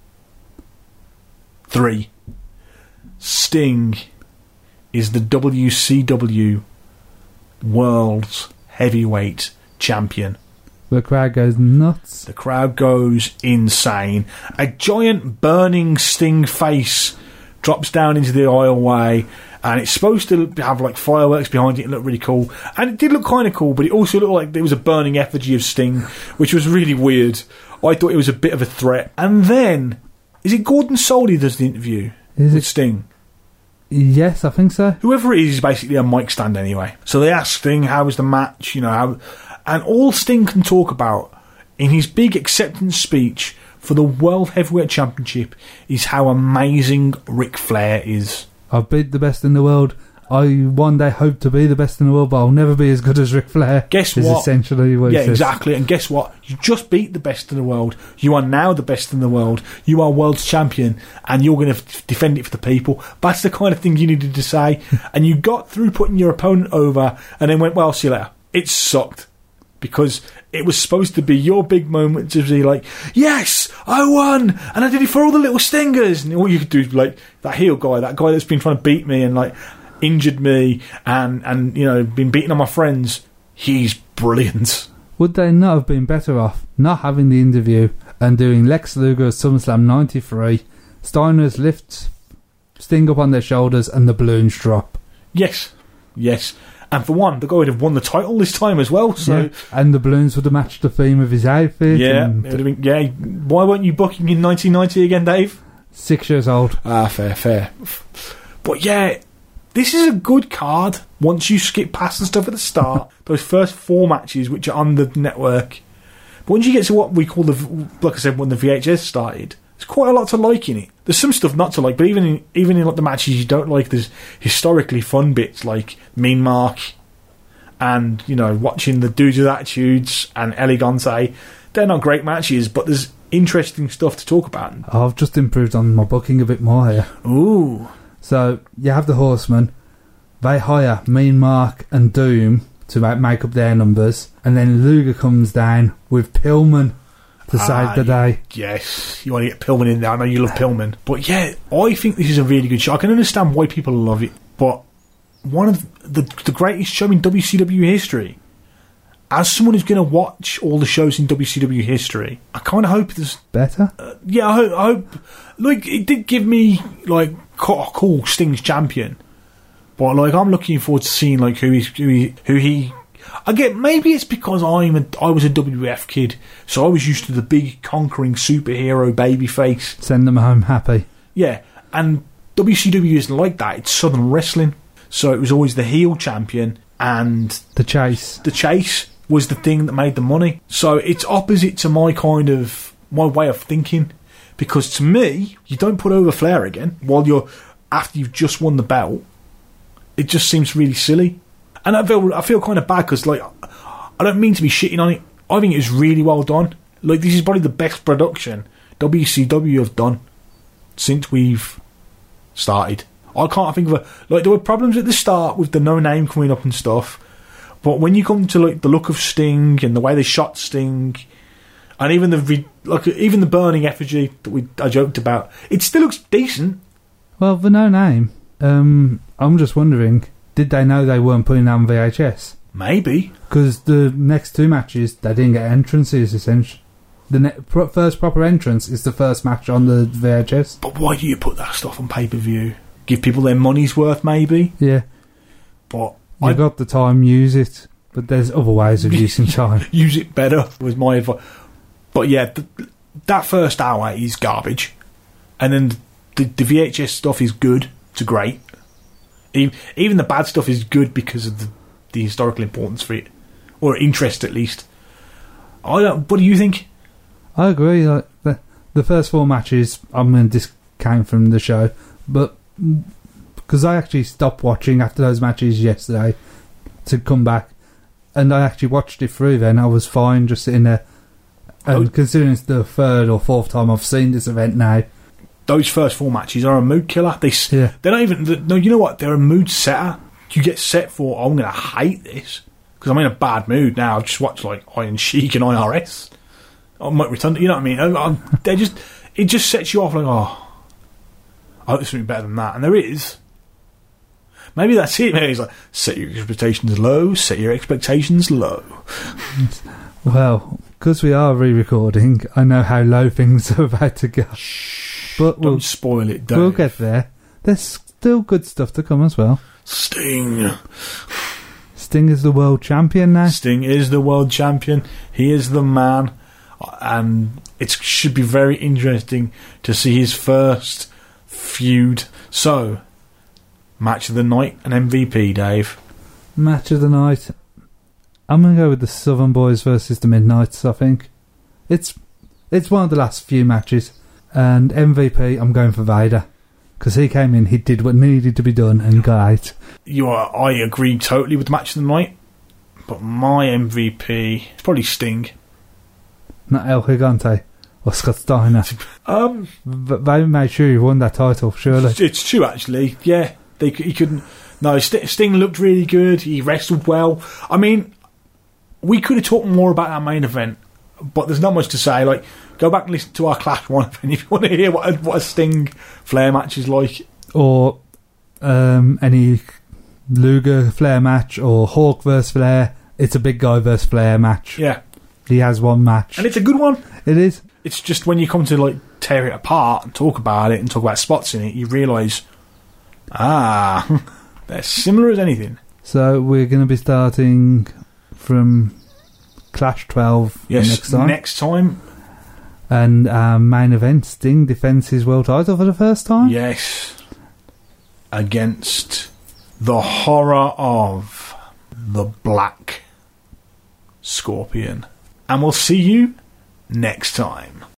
3. Sting is the WCW World's Heavyweight Champion. The crowd goes nuts. The crowd goes insane. A giant burning Sting face drops down into the aisleway, and it's supposed to have like fireworks behind it and look really cool. And it did look kind of cool, but it also looked like there was a burning effigy of Sting, which was really weird. I thought it was a bit of a threat. And then, is it Gordon Soul who does the interview with Sting? Yes, I think so. Whoever it is basically a mic stand anyway. So they ask Sting, how was the match, and all Sting can talk about in his big acceptance speech for the World Heavyweight Championship is how amazing Ric Flair is. I've beat the best in the world. I one day hope to be the best in the world, but I'll never be as good as Ric Flair. Guess what? Essentially what he says. Exactly. And guess what? You just beat the best in the world. You are now the best in the world. You are world's champion, and you're going to defend it for the people. That's the kind of thing you needed to say. And you got through putting your opponent over, and then went, well, see you later. It sucked. Because it was supposed to be your big moment to be like, yes, I won, and I did it for all the little stingers. And all you could do is like that heel guy, that guy that's been trying to beat me and like injured me and been beating on my friends. He's brilliant. Would they not have been better off not having the interview and doing Lex Luger at SummerSlam 93, Steiner's lift Sting up on their shoulders and the balloons drop? Yes. And for one, the guy would have won the title this time as well. So, and the balloons would have matched the theme of his outfit. Yeah, it would have been. Yeah, why weren't you booking in 1990 again, Dave? 6 years old. Fair. But yeah, this is a good card. Once you skip past the stuff at the start, those first 4 matches, which are on the network. But once you get to what we call like I said, when the VHS started, there's quite a lot to like in it. There's some stuff not to like, but even in like the matches you don't like, there's historically fun bits like Mean Mark and watching the Dudes with Attitudes and Elegante. They're not great matches, but there's interesting stuff to talk about. I've just improved on my booking a bit more here. Ooh. So you have the Horsemen. They hire Mean Mark and Doom to make up their numbers, and then Luger comes down with Pillman to save the day. Yes, you want to get Pillman in there. I know you love Pillman. But yeah, I think this is a really good show. I can understand why people love it, but one of the greatest show in WCW history. As someone who's going to watch all the shows in WCW history, I kind of hope there's better. I hope. Like, it did give me like cool Sting's champion, but like I'm looking forward to seeing like who he. Again, maybe it's because I was a WWF kid, so I was used to the big conquering superhero babyface. Send them home happy. Yeah, and WCW isn't like that. It's Southern Wrestling, so it was always the heel champion, and the chase. The chase was the thing that made the money. So it's opposite to my way of thinking, because to me, you don't put over Flair again after you've just won the belt. It just seems really silly. And I feel kind of bad because, like, I don't mean to be shitting on it. I think it was really well done. Like, this is probably the best production WCW have done since we've started. I can't think of there were problems at the start with the no name coming up and stuff, but when you come to like the look of Sting and the way they shot Sting, and even the burning effigy that I joked about, it still looks decent. Well, the no name. I'm just wondering, did they know they weren't putting on VHS? Maybe. Because the next 2 matches, they didn't get entrances, essentially. The first proper entrance is the first match on the VHS. But why do you put that stuff on pay-per-view? Give people their money's worth, maybe? Yeah. But you've got the time, use it. But there's other ways of using time. Use it better, was my advice. But yeah, that first hour is garbage. And then the VHS stuff is good to great. Even the bad stuff is good because of the historical importance for it. or interest at least. What do you think? I agree. Like the first 4 matches, I'm going to discount from the show, but because I actually stopped watching after those matches yesterday to come back, and I actually watched it through. Then I was fine, just sitting there. And considering it's the 3rd or 4th time I've seen this event now, those first 4 matches are a mood killer. They're not even. No, you know what? They're a mood setter. You get set for. I'm going to hate this because I'm in a bad mood now. I've just watched like Iron Sheik and IRS. I might return. You know what I mean? They just. It just sets you off like, oh, I hope there's something better than that, and there is. Maybe that's it. Maybe it's like set your expectations low. Set your expectations low. Well, because we are re-recording, I know how low things are about to go. But don't spoil it, Dave. We'll get there. There's still good stuff to come as well. Sting is the world champion now. Sting is the world champion. He is the man. And it should be very interesting to see his first feud. So, match of the night and MVP, Dave. Match of the night. I'm going to go with the Southern Boys versus the Midnights, I think. It's one of the last few matches. And MVP, I'm going for Vader. Because he came in, he did what needed to be done and got out. I agree totally with the match of the night. But my MVP is probably Sting. Not El Gigante or Scott Steiner. They made sure he won that title, surely. It's true, actually. Yeah, he couldn't. No, Sting looked really good. He wrestled well. I mean, we could have talked more about that main event, but there's not much to say. Like, go back and listen to our Clash 1 event if you want to hear what a Sting Flair match is like. Or any Luger Flair match, or Hawk versus Flair. It's a big guy versus Flair match. Yeah. He has one match. And it's a good one. It is. It's just when you come to like tear it apart and talk about it and talk about spots in it, you realise, they're similar as anything. So we're going to be starting from Clash 12 next time. And main event, Sting defends his world title for the first time. Yes. Against the horror of the Black Scorpion. And we'll see you next time.